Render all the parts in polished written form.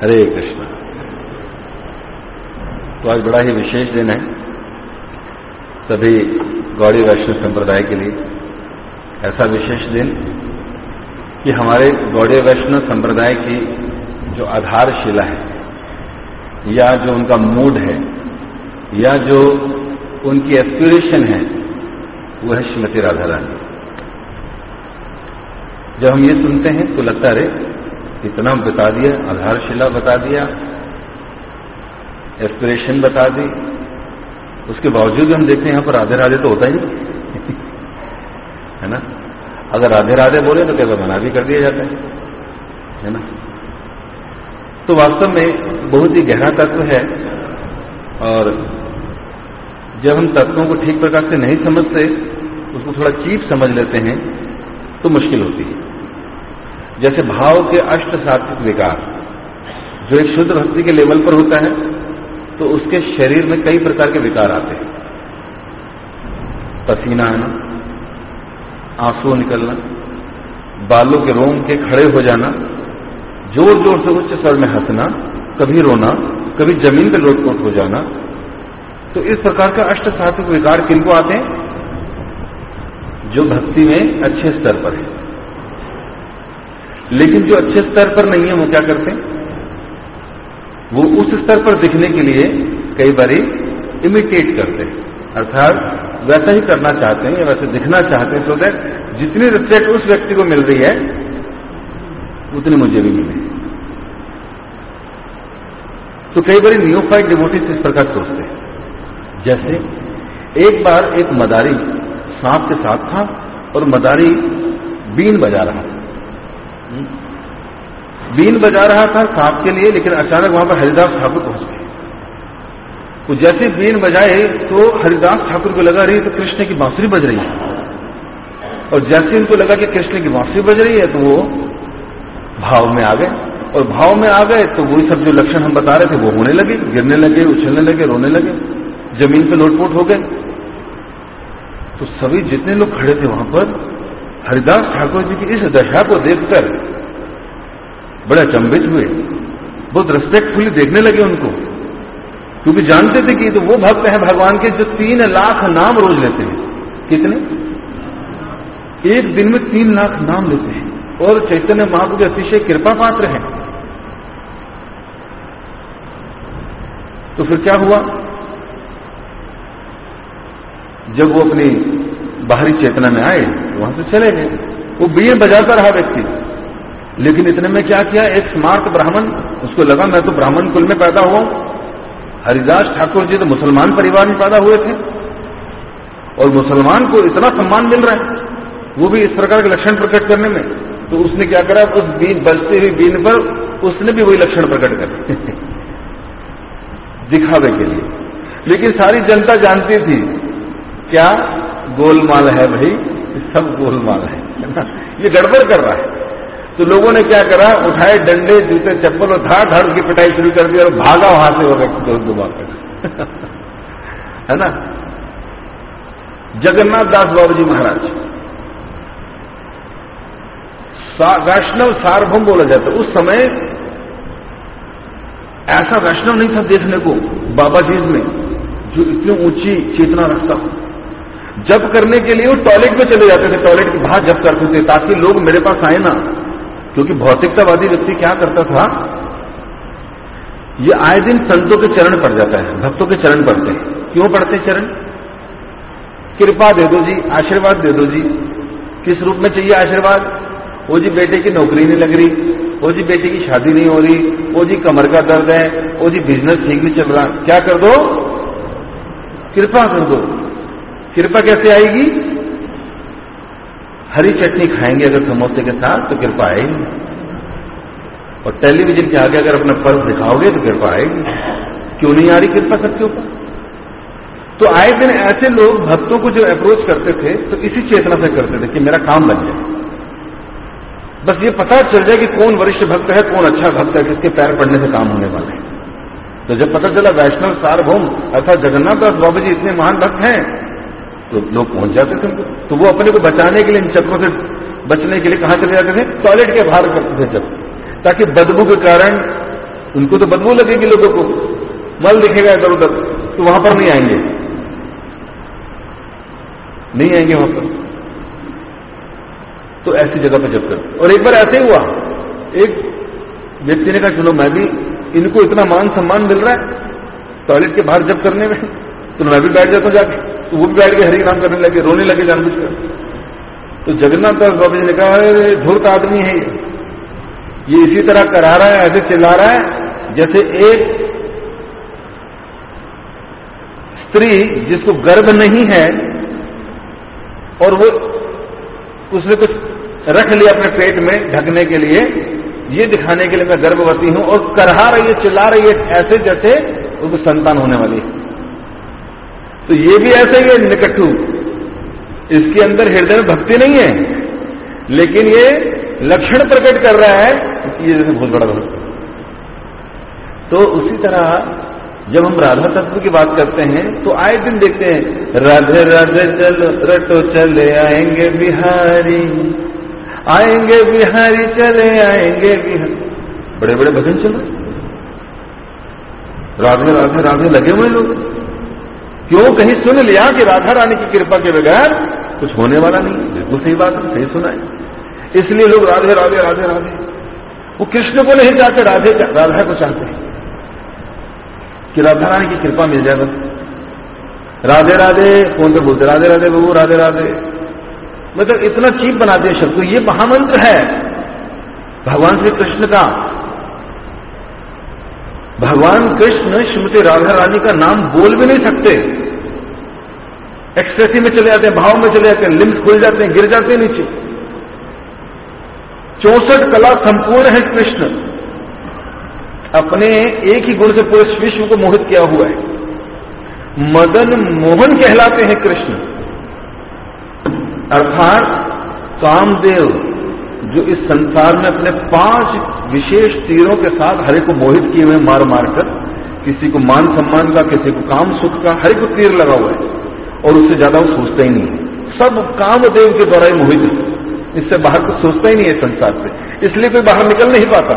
हरे कृष्ण। तो आज बड़ा ही विशेष दिन है सभी गौड़ी वैष्णव संप्रदाय के लिए। ऐसा विशेष दिन कि हमारे गौड़ी वैष्णव संप्रदाय की जो आधारशिला है या जो उनका मूड है या जो उनकी एस्पिरेशन है वो है श्रीमती राधा रानी। जब हम ये सुनते हैं तो लगता है इतना बता दिया, आधारशिला बता दिया, एस्पिरेशन बता दी, उसके बावजूद हम देखते हैं यहां पर राधे राधे तो होता ही नहीं है ना। अगर राधे राधे बोले तो कई बार मना भी कर दिया जाता है ना। तो वास्तव में बहुत ही गहरा तत्व है और जब हम तत्वों को ठीक प्रकार से नहीं समझते, उसको थोड़ा चीप समझ लेते हैं तो मुश्किल होती है। जैसे भाव के अष्ट सात्विक विकार जो एक शुद्ध भक्ति के लेवल पर होता है तो उसके शरीर में कई प्रकार के विकार आते हैं। पसीना आना, आंसू निकलना, बालों के रोम के खड़े हो जाना, जोर जोर से उच्च स्वर में हंसना, कभी रोना, कभी जमीन पर लोटपोट हो जाना। तो इस प्रकार का अष्ट सात्विक विकार किनको आते हैं? जो भक्ति में अच्छे स्तर पर है। लेकिन जो अच्छे स्तर पर नहीं है वो क्या करते हैं? वो उस स्तर पर दिखने के लिए कई बारी इमिटेट करते हैं, अर्थात वैसा ही करना चाहते हैं या वैसे दिखना चाहते हैं, तो दैट जितनी रिस्पेक्ट उस व्यक्ति को मिल रही है उतनी मुझे भी मिले। तो कई बारी नियोफाइट डिवोटीज इस प्रकार सोचते हैं। जैसे एक बार एक मदारी सांप के साथ था और मदारी बीन बजा रहा था। बीन बजा रहा था सांप के लिए, लेकिन अचानक वहां पर हरिदास ठाकुर पहुंच गए। वो जैसे बीन बजाए तो हरिदास ठाकुर को लगा रही तो कृष्ण की बांसुरी बज रही है, और जैसे उनको लगा कि कृष्ण की बांसुरी बज रही है तो वो भाव में आ गए। और भाव में आ गए तो वही सब जो लक्षण हम बता रहे थे वो होने लगे, गिरने लगे, उछलने लगे, रोने लगे, जमीन पे लोटपोट हो गए। तो सभी जितने लोग खड़े थे वहां पर हरिदास ठाकुर जी की इस दशा को देखकर बड़े अचंभित हुए, बहुत रिस्पेक्टफुली देखने लगे उनको, क्योंकि जानते थे कि तो वो भक्त हैं भगवान के जो 3 लाख नाम रोज लेते हैं। कितने? एक दिन में 3 लाख नाम लेते हैं और चैतन्य महाप्रभु के अतिशय कृपा पात्र हैं। तो फिर क्या हुआ? जब वो अपनी बाहरी चेतना में आए तो वहां से चले गए। वो बीन बजाता रहा व्यक्ति, लेकिन इतने में क्या किया, एक स्मार्ट ब्राह्मण, उसको लगा मैं तो ब्राह्मण कुल में पैदा हुआ। हरिदास ठाकुर जी तो मुसलमान परिवार में पैदा हुए थे और मुसलमान को इतना सम्मान मिल रहा है, वो भी इस प्रकार के लक्षण प्रकट करने में। तो उसने क्या करा, उस बीन बजते हुए बीन पर उसने भी वही लक्षण प्रकट कर दिखावे के लिए। लेकिन सारी जनता जानती थी क्या गोलमाल है भाई, सब गोलमाल है ना, ये गड़बड़ कर रहा है। तो लोगों ने क्या करा, उठाए डंडे, जूते, चप्पल और धाड़ धाड़ की पिटाई शुरू कर दी और भागा वहां से वो व्यक्ति दुबा कर है ना। जगन्नाथ दास बाबू जी महाराज वैष्णव सार्वभौम बोला जाता। उस समय ऐसा वैष्णव नहीं था देखने को बाबा जी में जो इतनी ऊंची चेतना रखता हो। जप करने के लिए वो टॉयलेट में चले जाते थे, टॉयलेट के बाहर जप करते थे ताकि लोग मेरे पास आए ना। क्योंकि भौतिकतावादी व्यक्ति क्या करता था, ये आए दिन संतों के चरण पड़ जाता है, भक्तों के चरण पड़ते हैं। क्यों पड़ते चरण? कृपा दे दो जी, आशीर्वाद दे दो जी। किस रूप में चाहिए आशीर्वाद? वो जी बेटे की नौकरी नहीं लग रही, वो जी बेटे की शादी नहीं हो रही, वो जी कमर का दर्द है, वो जी बिजनेस ठीक नहीं चल रहा। क्या कर दो? कृपा कर दो। कृपा कैसे आएगी? हरी चटनी खाएंगे अगर समोसे के साथ तो कृपा आएगी, और टेलीविजन के आगे अगर अपना पर्स दिखाओगे तो कृपा आएगी। क्यों नहीं आ रही कृपा सबके ऊपर? तो आए दिन ऐसे लोग भक्तों को जो अप्रोच करते थे तो इसी चेतना से करते थे कि मेरा काम बन जाए, बस ये पता चल जाए कि कौन वरिष्ठ भक्त है, कौन अच्छा भक्त है, किसके पैर पड़ने से काम होने वाले हैं। तो जब पता चला वैष्णव सार्वभौम अर्थात जगन्नाथ दास बाबू जी इतने महान भक्त हैं तो लोग पहुंच जाते थे। तो वो अपने को बचाने के लिए, इन चक्रों से बचने के लिए कहां चले जाते थे? टॉयलेट के बाहर करते थे जब, ताकि बदबू के कारण उनको तो बदबू लगेगी, लोगों को मल दिखेगा इधर उधर, तो वहां पर नहीं आएंगे, नहीं आएंगे वहां पर। तो ऐसी जगह पर जप कर। और एक बार ऐसे ही हुआ, एक व्यक्ति ने कहा चलो मैं भी, इनको इतना मान सम्मान मिल रहा है टॉयलेट के बाहर जप करने में, तो मैं भी बैठ जाता हूं जाके। तो वो भी बैठ के हरि नाम करने लगे, रोने लगे जानबूझकर। तो जगन्नाथ दास बाबा जी ने कहा धूर्त आदमी है ये इसी तरह करा रहा है, ऐसे चिल्ला रहा है जैसे एक स्त्री जिसको गर्भ नहीं है और वो उसने कुछ रख लिया अपने पेट में ढकने के लिए, ये दिखाने के लिए मैं गर्भवती हूं, और करहा रही है, चिल्ला रही है ऐसे जैसे उनको संतान होने वाली है। तो ये भी ऐसा ही है निकट्टू, इसके अंदर हृदय में भक्ति नहीं है, लेकिन ये लक्षण प्रकट कर रहा है कि ये जैसे बहुत बड़ा भक्त। तो उसी तरह जब हम राधा तत्व की बात करते हैं तो आए दिन देखते हैं राधे राधे चलो रटो चले आएंगे बिहारी, आएंगे बिहारी चले आएंगे बिहारी, बड़े बड़े भजन चल रहे, राधे राधे राधे लगे हुए लोग। क्यों? कहीं सुन लिया कि राधा रानी की कृपा के बगैर कुछ होने वाला नहीं। बिल्कुल सही बात है, सही सुना है। इसलिए लोग राधे राधे राधे राधे, वो कृष्ण को नहीं चाहते, राधा को चाहते हैं कि राधा रानी की कृपा मिल जाए बस। राधे राधे कौन तो बोलते, राधे राधे बबू राधे राधे, मतलब इतना चीप बना दिया शब्द। ये महामंत्र है भगवान श्री कृष्ण का। भगवान कृष्ण श्रीमती राधा रानी का नाम बोल भी नहीं सकते, एक्सटेसी में चले जाते हैं, भाव में चले जाते हैं, लिम्स खुल जाते हैं, गिर जाते हैं नीचे। 64 कला संपूर्ण है कृष्ण, अपने एक ही गुण से पूरे विश्व को मोहित किया हुआ है। मदन मोहन कहलाते हैं कृष्ण, अर्थात कामदेव जो इस संसार में अपने 5 विशेष तीरों के साथ हरे को मोहित किए हुए मार मारकर, किसी को मान सम्मान का, किसी को काम सुख का, हरे को तीर लगा हुआ है और उससे ज्यादा वो सोचता ही नहीं है। सब कामदेव के द्वारा ही मोहित है, इससे बाहर कुछ सोचता ही नहीं है संसार से, इसलिए कोई बाहर निकल नहीं पाता।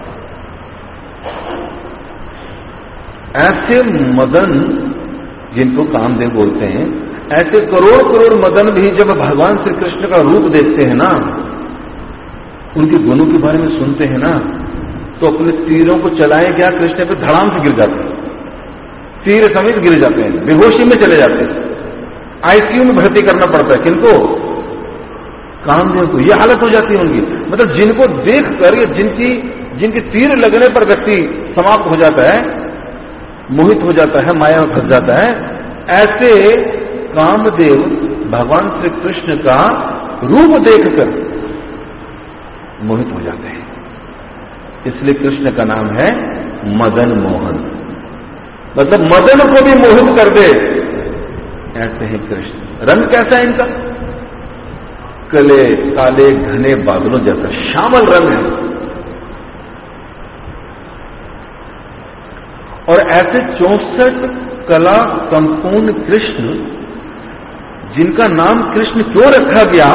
ऐसे मदन जिनको कामदेव बोलते हैं, ऐसे करोड़ करोड़ मदन भी जब भगवान श्री कृष्ण का रूप देखते हैं ना, उनके गुणों के बारे में सुनते हैं ना, तो अपने तीरों को चलाएं क्या, कृष्ण पे धड़ाम से गिर जाते हैं, तीर समेत गिर जाते हैं, बेहोशी में चले जाते हैं। आईसीयू में भर्ती करना पड़ता है किनको, कामदेव को। यह हालत हो जाती है उनकी। मतलब जिनको देखकर या जिनकी तीर लगने पर व्यक्ति समाप्त हो जाता है, मोहित हो जाता है, माया में फंस जाता है, ऐसे कामदेव भगवान श्री कृष्ण का रूप देखकर मोहित हो जाते हैं। इसलिए कृष्ण का नाम है मदन मोहन, मतलब मदन को भी मोहित कर दे, ऐसे हैं कृष्ण। रंग कैसा है इनका? काले काले घने बादलों जैसा श्यामल रंग है। और ऐसे 64 कला संपूर्ण कृष्ण, जिनका नाम कृष्ण क्यों रखा गया?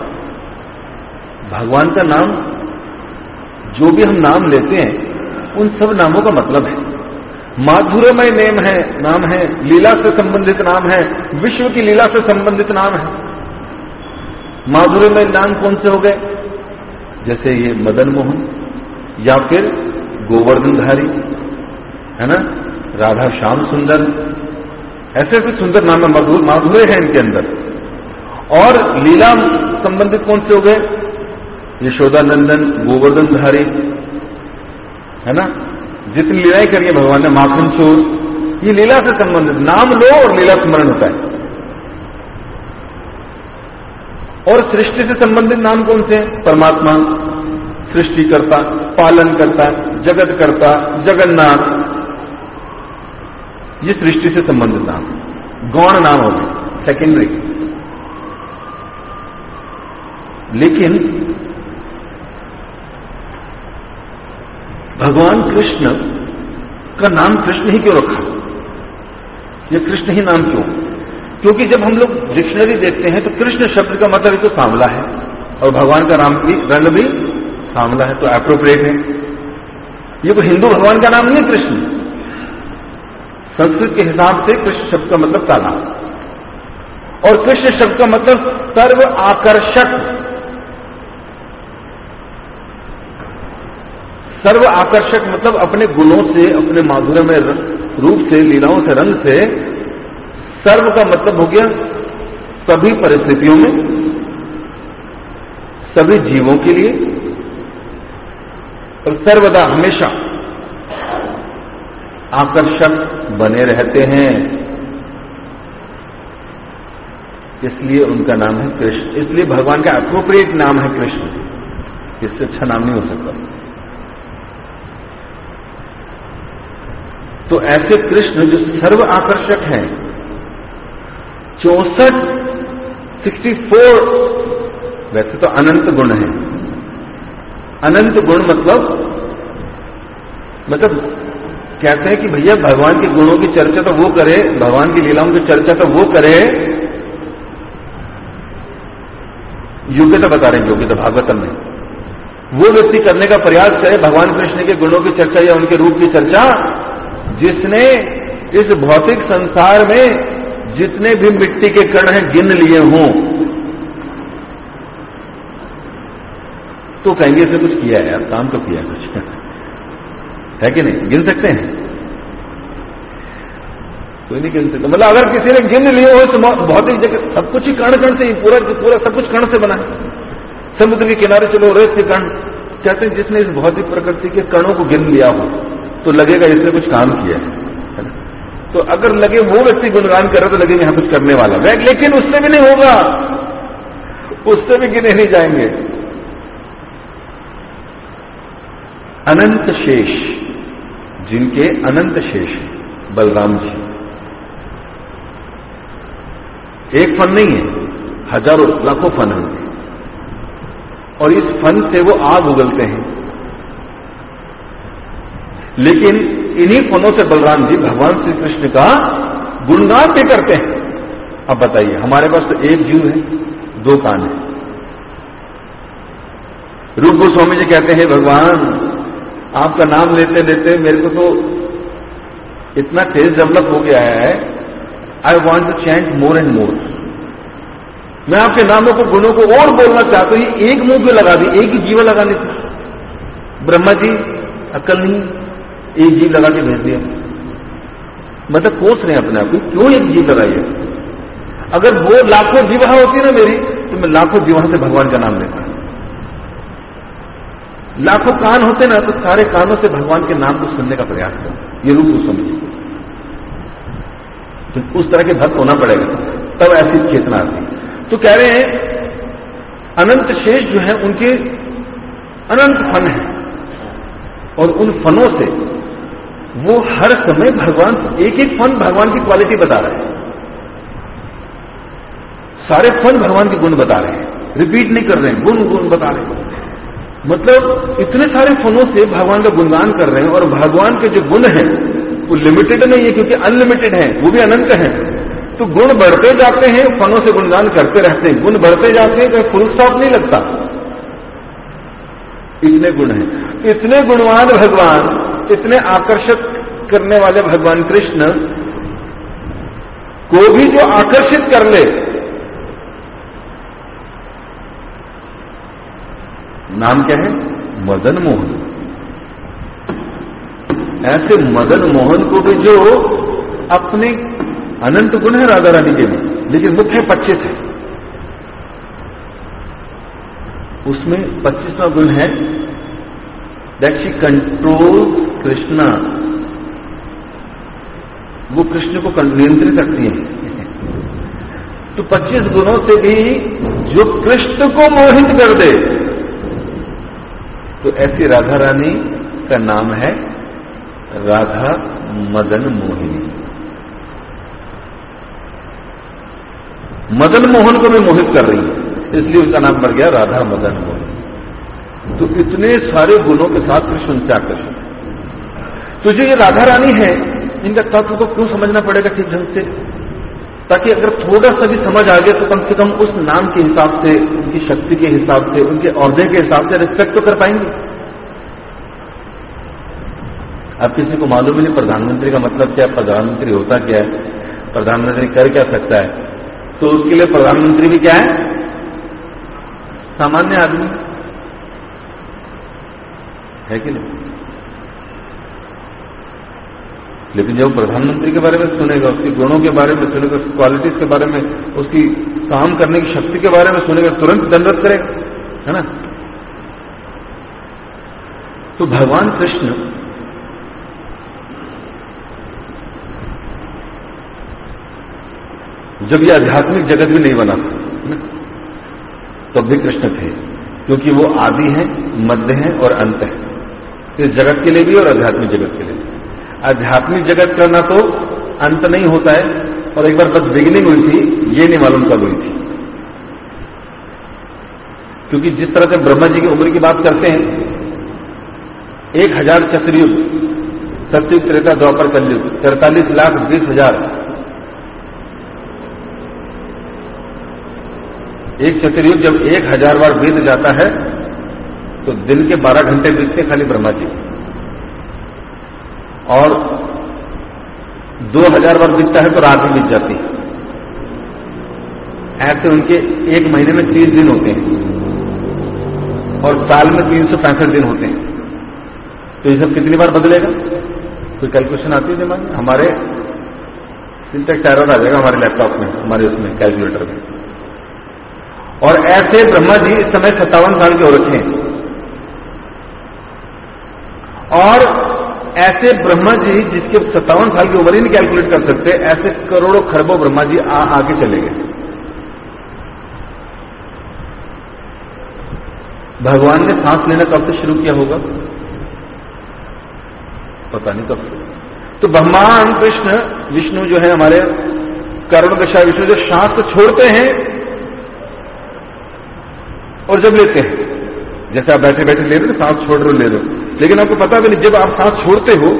भगवान का नाम, जो भी हम नाम लेते हैं, उन सब नामों का मतलब है। माधुर्यमय नाम है, लीला से संबंधित नाम है, विश्व की लीला से संबंधित नाम है। माधुर्यमय नाम कौन से हो गए? जैसे ये मदन मोहन, या फिर गोवर्धनधारी, है ना, राधा श्याम सुंदर, ऐसे ऐसे सुंदर नाम है, माधुर्य है इनके अंदर। और लीला संबंधित कौन से हो गए? यशोदा नंदन, गोवर्धनधारी, है ना, जितनी लीलाएं करी है भगवान ने, माखन चोर, ये लीला से संबंधित नाम लो और लीला स्मरण होता है। और सृष्टि से संबंधित नाम कौन से हैं? परमात्मा, सृष्टिकर्ता, पालन करता, जगत करता, जगन्नाथ, ये सृष्टि से संबंधित नाम, गौण नाम हो गए, सेकेंडरी। लेकिन भगवान कृष्ण का नाम कृष्ण ही क्यों रखा? ये कृष्ण ही नाम क्यों? क्योंकि जब हम लोग डिक्शनरी देखते हैं तो कृष्ण शब्द का मतलब तो सांवला है, और भगवान का नाम भी रंग भी सांवला है, तो एप्रोप्रिएट है। ये कोई हिंदू भगवान का नाम नहीं है कृष्ण। संस्कृत के हिसाब से कृष्ण शब्द का मतलब काला, और कृष्ण शब्द का मतलब सर्व आकर्षक। सर्व आकर्षक मतलब अपने गुणों से, अपने माधुर्यमय रूप से, लीलाओं से, रंग से। सर्व का मतलब हो गया सभी परिस्थितियों में, सभी जीवों के लिए, और सर्वदा हमेशा आकर्षक बने रहते हैं। इसलिए उनका नाम है कृष्ण। इसलिए भगवान का एप्रोप्रिएट नाम है कृष्ण, इससे अच्छा नाम नहीं हो सकता। तो ऐसे कृष्ण जो सर्व आकर्षक हैं, 64 वैसे तो अनंत गुण हैं। अनंत गुण मतलब कहते हैं कि भैया भगवान के गुणों की चर्चा तो वो करे, भगवान की लीलाओं की चर्चा तो वो करे, योग्यता बता रहे हैं, योग्यता भागवतम में वो व्यक्ति करने का प्रयास करे भगवान कृष्ण के गुणों की चर्चा या उनके रूप की चर्चा, जिसने इस भौतिक संसार में जितने भी मिट्टी के कण हैं गिन लिए हों, तो कहेंगे इसने कुछ किया है यार, काम तो किया कुछ है कि नहीं? गिन सकते हैं? कोई नहीं गिन सकता। मतलब अगर किसी ने गिन लिए हो तो भौतिक जगह सब कुछ ही कण कण से, पूरा सब कुछ कण से बना है। समुद्र के किनारे चलो, रेत के कण, कहते हैं जिसने इस भौतिक प्रकृति के कणों को गिन लिया हो तो लगेगा इसने कुछ काम किया है ना? तो अगर लगे वो व्यक्ति गुणगान कर रहा तो लगेगा यहां कुछ करने वाला है, लेकिन उससे भी नहीं होगा, उससे भी गिने नहीं जाएंगे। अनंत शेष, जिनके अनंत शेष है, बलराम जी। एक फन नहीं है, हजारों लाखों फन हैं, और इस फन से वो आग उगलते हैं। लेकिन इन्हीं फनों से बलराम जी भगवान श्री कृष्ण का गुणगान भी करते हैं। अब बताइए, हमारे पास तो एक जीव है, दो कान है। रूप गोस्वामी जी कहते हैं भगवान आपका नाम लेते लेते मेरे को तो इतना तेज डेवलप हो गया है, I want to chant more and more. मैं आपके नामों को, गुणों को और बोलना चाहता हूं। एक मुंह पे लगा दी, एक ही जीव लगाने थी। ब्रह्मा जी अक्ल नहीं, एक जीव लगा के भेज दिया। मतलब कोस रहे हैं अपने आप को, क्यों एक जीव लगाई है? अगर वो लाखों जीवा होती ना मेरी, तो मैं लाखों जीवा से भगवान का नाम लेता। लाखों कान होते ना, तो सारे कानों से भगवान के नाम को सुनने का प्रयास करो। ये रूप को समझिए, तो उस तरह के भक्त होना पड़ेगा, तब ऐसी चेतना आती। तो कह रहे हैं अनंत शेष जो है उनके अनंत फन है, और उन फनों से वो हर समय भगवान, एक एक फन भगवान की क्वालिटी बता रहे हैं। सारे फन भगवान के गुण बता रहे हैं, रिपीट नहीं कर रहे हैं, गुण गुण बता रहे हैं। मतलब इतने सारे फनों से भगवान का गुणगान कर रहे हैं, और भगवान के जो गुण हैं वो लिमिटेड नहीं है, क्योंकि अनलिमिटेड है, वो भी अनंत है। तो गुण बढ़ते जाते हैं, फनों से गुणगान करते रहते हैं, गुण बढ़ते जाते हैं, तो फुल स्टॉप नहीं लगता। इतने गुण हैं, इतने गुणवान भगवान, इतने आकर्षक करने वाले भगवान कृष्ण को भी जो आकर्षित कर ले, नाम क्या है? मदन मोहन। ऐसे मदन मोहन को भी जो अपने अनंत गुण है राधा रानी के भी, लेकिन मुख्य 25 है। उसमें 25वां गुण है दैट शी कंट्रोल कृष्णा। वो कृष्ण को नियंत्रित रखती है। तो 25 गुणों से भी जो कृष्ण को मोहित कर दे, तो ऐसी राधा रानी का नाम है राधा मदन मोहिनी। मदन मोहन को भी मोहित कर रही है, इसलिए उसका नाम पड़ गया राधा मदन मोहन। तो इतने सारे गुणों के साथ कृष्ण उनसे आकर्षण है। तो जो ये राधा रानी है, इनका तत्व को क्यों समझना पड़ेगा ठीक ढंग से, ताकि अगर थोड़ा सा भी समझ आ गया तो कम से कम उस नाम के हिसाब से, उनकी शक्ति के हिसाब से, उनके औहदे के हिसाब से रिस्पेक्ट तो कर पाएंगे। अब किसी को मालूम ही नहीं प्रधानमंत्री का मतलब क्या है, प्रधानमंत्री होता क्या है, प्रधानमंत्री कर क्या सकता है, तो उसके लिए प्रधानमंत्री भी क्या है, सामान्य आदमी है कि नहीं। लेकिन जब प्रधानमंत्री के बारे में सुनेगा, उसके गुणों के बारे में सुनेगा, उसकी क्वालिटीज के बारे में, उसकी काम करने की शक्ति के बारे में सुनेगा, तुरंत दंडवत करेगा, है ना। तो भगवान कृष्ण जब ये आध्यात्मिक जगत भी नहीं बना था तब भी कृष्ण थे, क्योंकि वो आदि हैं, मध्य हैं और अंत है, इस जगत के लिए भी और आध्यात्मिक जगत के लिए। आध्यात्मिक जगत का ना तो अंत नहीं होता है, और एक बार बस बिगिनिंग हुई थी, ये नहीं मालूम कब हुई थी। क्योंकि जिस तरह से ब्रह्मा जी की उम्र की बात करते हैं, 1000 चतुर्युग, सतयुग, त्रेता, द्वापर, कलयुग, 43,20,000। एक चतुर्युग जब 1000 बार बीत जाता है तो दिन के 12 घंटे बीतते खाली ब्रह्मा जी, और 2000 बार बीतता है तो रात भी बीत जाती है। ऐसे उनके एक महीने में 30 दिन होते हैं और साल में 365 दिन होते हैं। तो ये सब कितनी बार बदलेगा, कोई कैलकुलेशन आती है दिमाग में? हमारे सिंटेक्स एरर आ जाएगा हमारे लैपटॉप में, हमारे उसमें कैलकुलेटर में। और ऐसे ब्रह्मा जी इस समय 57 साल के हो रखे हैं, और ऐसे ब्रह्मा जी जिसके 57 साल की उम्र ही नहीं कैलकुलेट कर सकते, ऐसे करोड़ों खरबों ब्रह्मा जी आगे चले गए। भगवान ने सांस लेना कब से शुरू किया होगा, पता नहीं कब से। तो भगवान कृष्ण विष्णु जो है हमारे करुण दशा विष्णु, जो सांस को छोड़ते हैं और जब लेते हैं, जैसे आप बैठे बैठे ले रहे हो, सांस छोड़ रहे हो, ले रहे हो, लेकिन आपको पता भी नहीं, जब आप सांस छोड़ते हो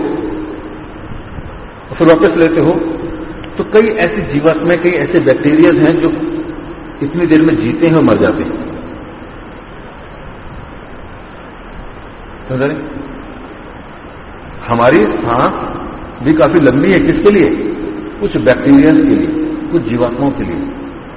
और फिर वापस लेते हो, तो कई ऐसी जीवात्माएं, कई ऐसे बैक्टीरिया हैं जो इतनी देर में जीते हैं और मर जाते हैं। समझ रहे? हमारी सांस भी काफी लंबी है, किसके लिए? कुछ बैक्टीरिया के लिए, कुछ जीवात्माओं के लिए।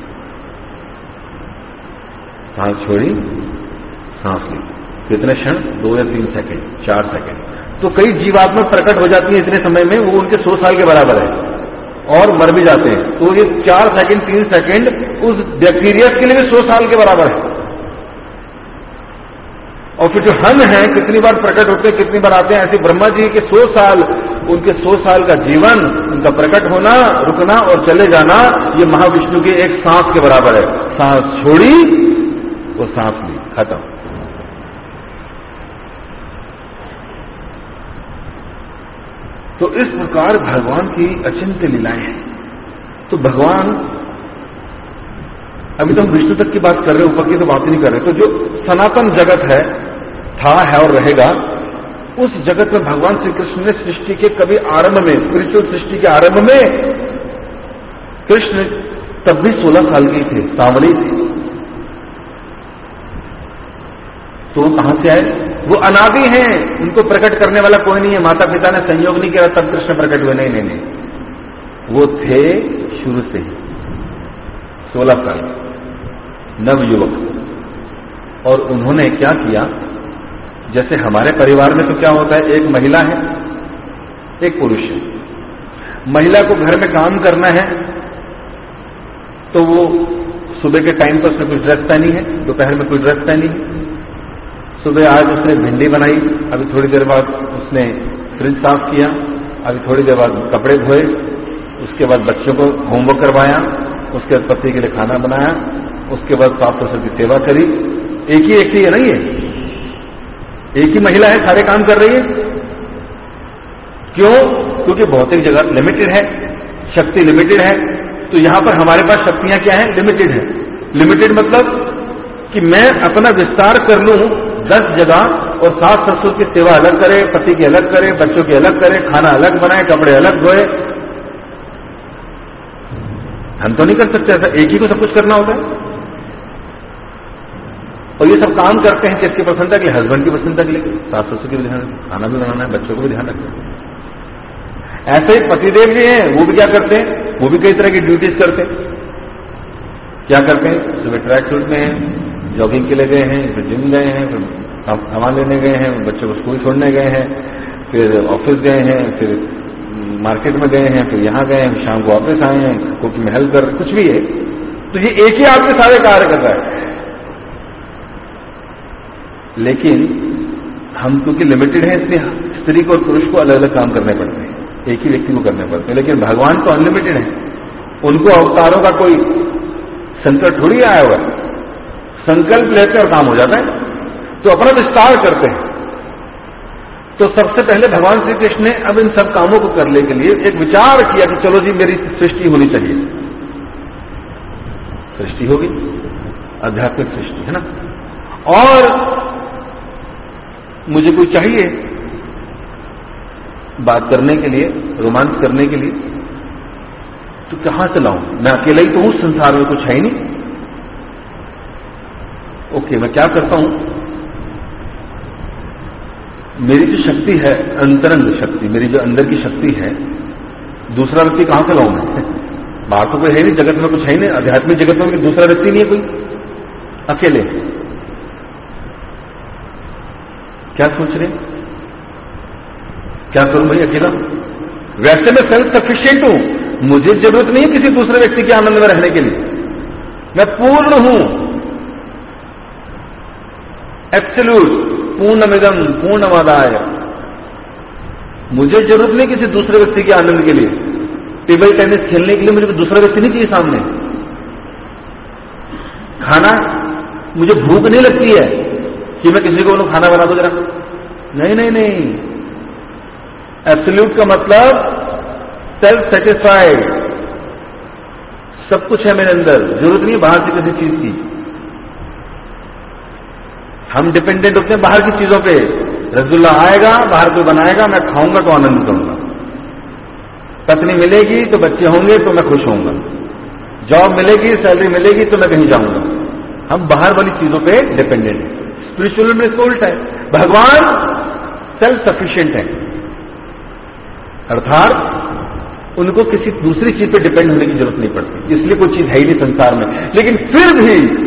सांस छोड़ी, सांस ली, कितने क्षण? 2 या 3 सेकंड, 4 सेकंड। तो कई जीवात्मा प्रकट हो जाती है इतने समय में, वो उनके 100 साल के बराबर है और मर भी जाते हैं। तो ये 4 सेकंड, 3 सेकंड उस बैक्टीरिया के लिए भी 100 साल के बराबर है। और फिर जो हम हैं, कितनी बार प्रकट होते हैं, कितनी बार आते हैं। ऐसे ब्रह्मा जी के 100 साल, उनके 100 साल का जीवन, उनका प्रकट होना, रुकना और चले जाना, ये महाविष्णु के एक सांस के बराबर है। सांस छोड़ी और सांस ली, खत्म। तो इस प्रकार भगवान की अचिंत्य लीलाएं हैं। तो भगवान, अभी तो हम विष्णु तक की बात कर रहे हैं, ऊपर की तो बात ही नहीं कर रहे। तो जो सनातन जगत है, था, है और रहेगा, उस जगत में भगवान श्री कृष्ण ने सृष्टि के कभी आरंभ में, स्पिरिचुअल सृष्टि के आरंभ में, कृष्ण तब भी 16 साल के थे, सांवले थे। तो कहां से आए? वो अनादि हैं, उनको प्रकट करने वाला कोई नहीं है। माता पिता ने संयोग नहीं किया तब कृष्ण प्रकट हुए, नहीं, वो थे शुरू से ही, 16 साल नवयुवक। और उन्होंने क्या किया, जैसे हमारे परिवार में तो क्या होता है, एक महिला है, एक पुरुष है। महिला को घर में काम करना है तो वो सुबह के टाइम पर उसने कुछ ड्रेस पहनी है, दोपहर में कोई ड्रेस पहनी है। सुबह आज उसने भिंडी बनाई, अभी थोड़ी देर बाद उसने फ्रिज साफ किया, अभी थोड़ी देर बाद कपड़े धोए, उसके बाद बच्चों को होमवर्क करवाया, उसके बाद पति के लिए खाना बनाया, उसके बाद साफ सफाई की सेवा करी। एक ही है नहीं है, एक ही महिला है, सारे काम कर रही है। क्यों? क्योंकि भौतिक जगत लिमिटेड है, शक्ति लिमिटेड है। तो यहां पर हमारे पास शक्तियां क्या है? लिमिटेड है। लिमिटेड मतलब कि मैं अपना विस्तार कर लूं 10 जगह और सास ससुर की सेवा अलग करे, पति की अलग करे, बच्चों की अलग करे, खाना अलग बनाए, कपड़े अलग धोए। हम तो नहीं कर सकते ऐसा, एक ही को सब कुछ करना होता है। और ये सब काम करते हैं किसकी प्रसन्नता के लिए? हस्बैंड की प्रसन्नता के लिए, सास ससुर की भी ध्यान, खाना भी बनाना है, बच्चों को भी ध्यान रखना है। ऐसे ही पतिदेव जी हैं, वो भी क्या करते हैं, वो भी कई तरह की ड्यूटीज करते हैं। क्या करते हैं, सुबह ट्रैक सूट में हैं, जॉगिंग के लिए गए हैं, फिर जिम गए हैं, फिर सामान लेने गए हैं, बच्चों को स्कूल छोड़ने गए हैं, फिर ऑफिस गए हैं, फिर मार्केट में गए हैं, फिर यहां गए हैं, शाम को वापस आए हैं, कुकिंग में हेल्प कर, कुछ भी है। तो ये एक ही आदमी सारे कार्य कर रहा है। लेकिन हम क्योंकि लिमिटेड है, इसलिए स्त्री को और पुरुष को अलग अलग काम करने पड़ते हैं, एक ही व्यक्ति को करने पड़ते हैं। लेकिन भगवान तो अनलिमिटेड है, उनको अवतारों का कोई संकल्प थोड़ी आया हुआ, संकल्प लेते और काम हो जाता है, तो अपना विस्तार करते हैं। तो सबसे पहले भगवान श्री कृष्ण ने अब इन सब कामों को करने के लिए एक विचार किया कि चलो जी, मेरी सृष्टि होनी चाहिए। सृष्टि होगी, आध्यात्मिक सृष्टि है ना, और मुझे कोई चाहिए बात करने के लिए, रोमांस करने के लिए, तो कहां से लाऊं? मैं अकेला ही तो हूं, संसार में कुछ है ही नहीं। ओके, मैं क्या करता हूं, मेरी जो शक्ति है, अंतरंग शक्ति, मेरी जो अंदर की शक्ति है, दूसरा व्यक्ति कहां से लाऊं मैं? बाहर तो कोई है नहीं, जगत में कुछ है नहीं, आध्यात्मिक जगत में दूसरा व्यक्ति नहीं है कोई, अकेले। क्या सोच रहे, क्या करूं भाई, अकेला? वैसे मैं सेल्फ सफिशिएंट हूं, मुझे जरूरत नहीं है किसी दूसरे व्यक्ति के आनंद में रहने के लिए, मैं पूर्ण हूं, एब्सोल्यूट, पूर्णमिदं पूर्णमादाय। मुझे जरूरत नहीं किसी दूसरे व्यक्ति के आनंद के लिए। टेबल टेनिस खेलने के लिए मुझे दूसरा व्यक्ति नहीं चाहिए सामने। खाना, मुझे भूख नहीं लगती है कि मैं किसी को बोलूं खाना बना दो जरा, नहीं नहीं नहीं। एब्सोल्यूट का मतलब सेल्फ सेटिस्फाइड, सब कुछ है मेरे अंदर, जरूरत नहीं बाहर से किसी चीज की। हम डिपेंडेंट होते हैं बाहर की चीजों पे। रसगुल्ला आएगा, बाहर कोई बनाएगा, मैं खाऊंगा तो आनंद करूंगा, पत्नी मिलेगी तो बच्चे होंगे तो मैं खुश होऊंगा, जॉब मिलेगी, सैलरी मिलेगी तो मैं कहीं जाऊंगा। हम बाहर वाली चीजों पे डिपेंडेंट हैं। स्पिरिचुअल में इसको उल्टा है, भगवान सेल्फ सफिशिएंट है, अर्थात उनको किसी दूसरी चीज पे डिपेंड होने की जरूरत नहीं पड़ती, इसलिए कोई चीज है ही नहीं संसार में। लेकिन फिर भी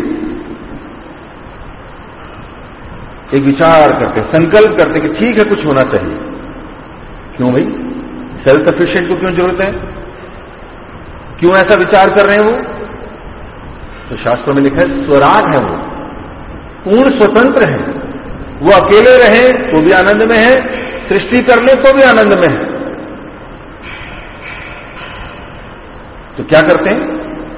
एक विचार करते, संकल्प करते कि ठीक है, कुछ होना चाहिए। क्यों भाई, सेल्फ सफिशिएंट को क्यों जरूरत है, क्यों ऐसा विचार कर रहे हैं वो? तो शास्त्रों में लिखा है, स्वराग है वो, पूर्ण स्वतंत्र है, वो अकेले रहे तो भी आनंद में है, सृष्टि कर ले तो भी आनंद में है। तो क्या करते हैं,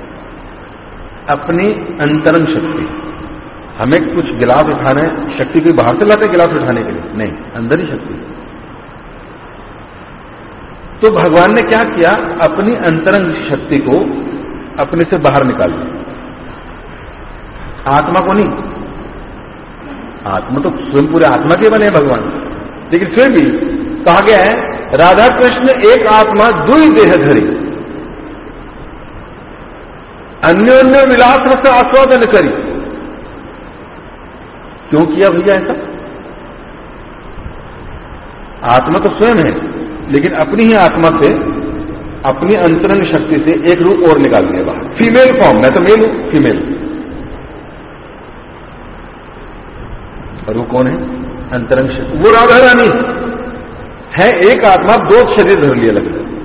अपनी अंतरंग शक्ति, हमें कुछ गिलास उठाना है, शक्ति कोई बाहर से लाते हैं गिलास उठाने के लिए? नहीं, अंदर ही शक्ति। तो भगवान ने क्या किया, अपनी अंतरंग शक्ति को अपने से बाहर निकाल दिया, आत्मा को नहीं। आत्मा तो स्वयं पूरे आत्मा के बने भगवान, लेकिन फिर भी कहा गया है, राधा कृष्ण एक आत्मा दुई देह धरी, अन्योन्य विलास रस आस्वादन करी। क्यों किया भैया ऐसा? आत्मा तो स्वयं है, लेकिन अपनी ही आत्मा से, अपनी अंतरंग शक्ति से एक रूप और निकाल दिया बाहर, फीमेल फॉर्म। मैं तो मेल हूं, फीमेल। और वो कौन है? अंतरंग शक्ति, वो राधा रानी है। एक आत्मा दो शरीर धर लिया लग रहा है,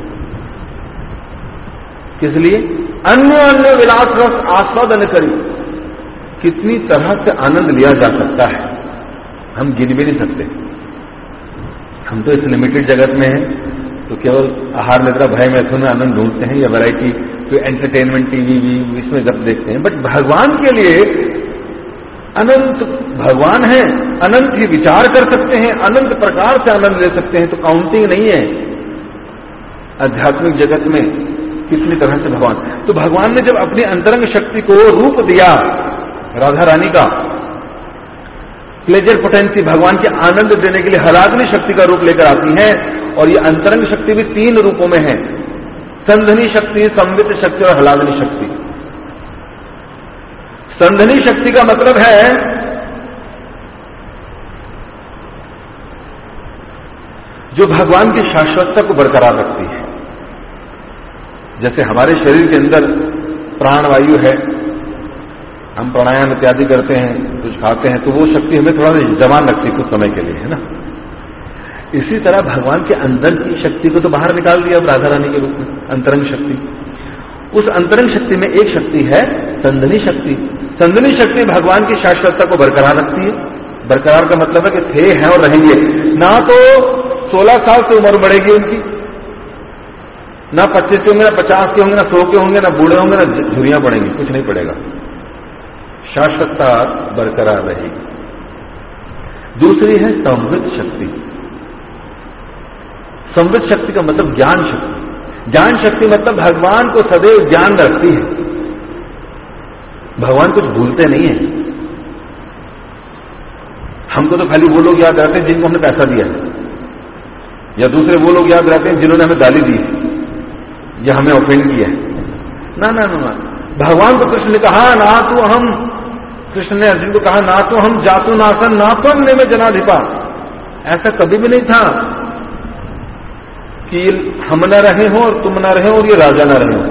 किस लिए? अन्य अन्य विलास रस आस्वादन करी। कितनी तरह से आनंद लिया जा सकता है, हम गिन भी नहीं सकते। हम तो इस लिमिटेड जगत में हैं, तो केवल आहार निद्रा भय मैथुन में आनंद ढूंढते हैं, या वैरायटी कोई एंटरटेनमेंट टीवी भी इसमें जब देखते हैं। बट भगवान के लिए अनंत भगवान है, अनंत ही विचार कर सकते हैं, अनंत प्रकार से आनंद ले सकते हैं। तो काउंटिंग नहीं है आध्यात्मिक जगत में कितनी तरह से भगवान। तो भगवान ने जब अपनी अंतरंग शक्ति को रूप दिया, राधा रानी का प्लेजर पोटेंसी, भगवान के आनंद देने के लिए हलाग्नि शक्ति का रूप लेकर आती है। और ये अंतरंग शक्ति भी तीन रूपों में है, संधनी शक्ति, संवित शक्ति और हलाग्नि शक्ति। संधनी शक्ति का मतलब है जो भगवान की शाश्वतता को बरकरार रखती है, जैसे हमारे शरीर के अंदर प्राणवायु है, हम प्राणायाम इत्यादि करते हैं, कुछ खाते हैं, तो वो शक्ति हमें थोड़ा जवान लगती है कुछ समय के लिए, है ना। इसी तरह भगवान के अंदर की शक्ति को तो बाहर निकाल दिया अब राधा रानी के रूप में, अंतरंग शक्ति। उस अंतरंग शक्ति में एक शक्ति है संदनी शक्ति। संदनी शक्ति भगवान की शाश्वतता को बरकरार रखती है। बरकरार का मतलब है कि थे, हैं और रहेंगे। ना तो 16 साल से उम्र बढ़ेगी उनकी, ना 25 के होंगे, ना 50 के होंगे, ना 100 के होंगे, ना बूढ़े होंगे, ना झुर्रियां पड़ेंगी, कुछ नहीं पड़ेगा, शाश्वतता बरकरार रहेगी। दूसरी है संवित शक्ति। संवित शक्ति का मतलब ज्ञान शक्ति। ज्ञान शक्ति मतलब भगवान को सदैव ज्ञान रखती है। भगवान कुछ भूलते नहीं है। हमको तो खाली वो लोग याद रहते हैं जिनको हमने पैसा दिया है, या दूसरे वो लोग याद रहते हैं जिन्होंने हमें गाली दी है या हमें ऑफेंड किया है। ना ना ना ना, भगवान को कृष्ण ने कहा ना तो हम, कृष्ण ने अर्जुन को कहा ना तो हम जातु नासन ना तो हम में जनाधिपा। ऐसा कभी भी नहीं था कि हम न रहे हो और तुम न रहे हो और ये राजा न रहे हो।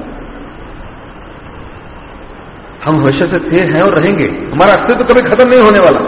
हम हमेशा से थे, हैं और रहेंगे। हमारा अस्तित्व कभी खत्म नहीं होने वाला।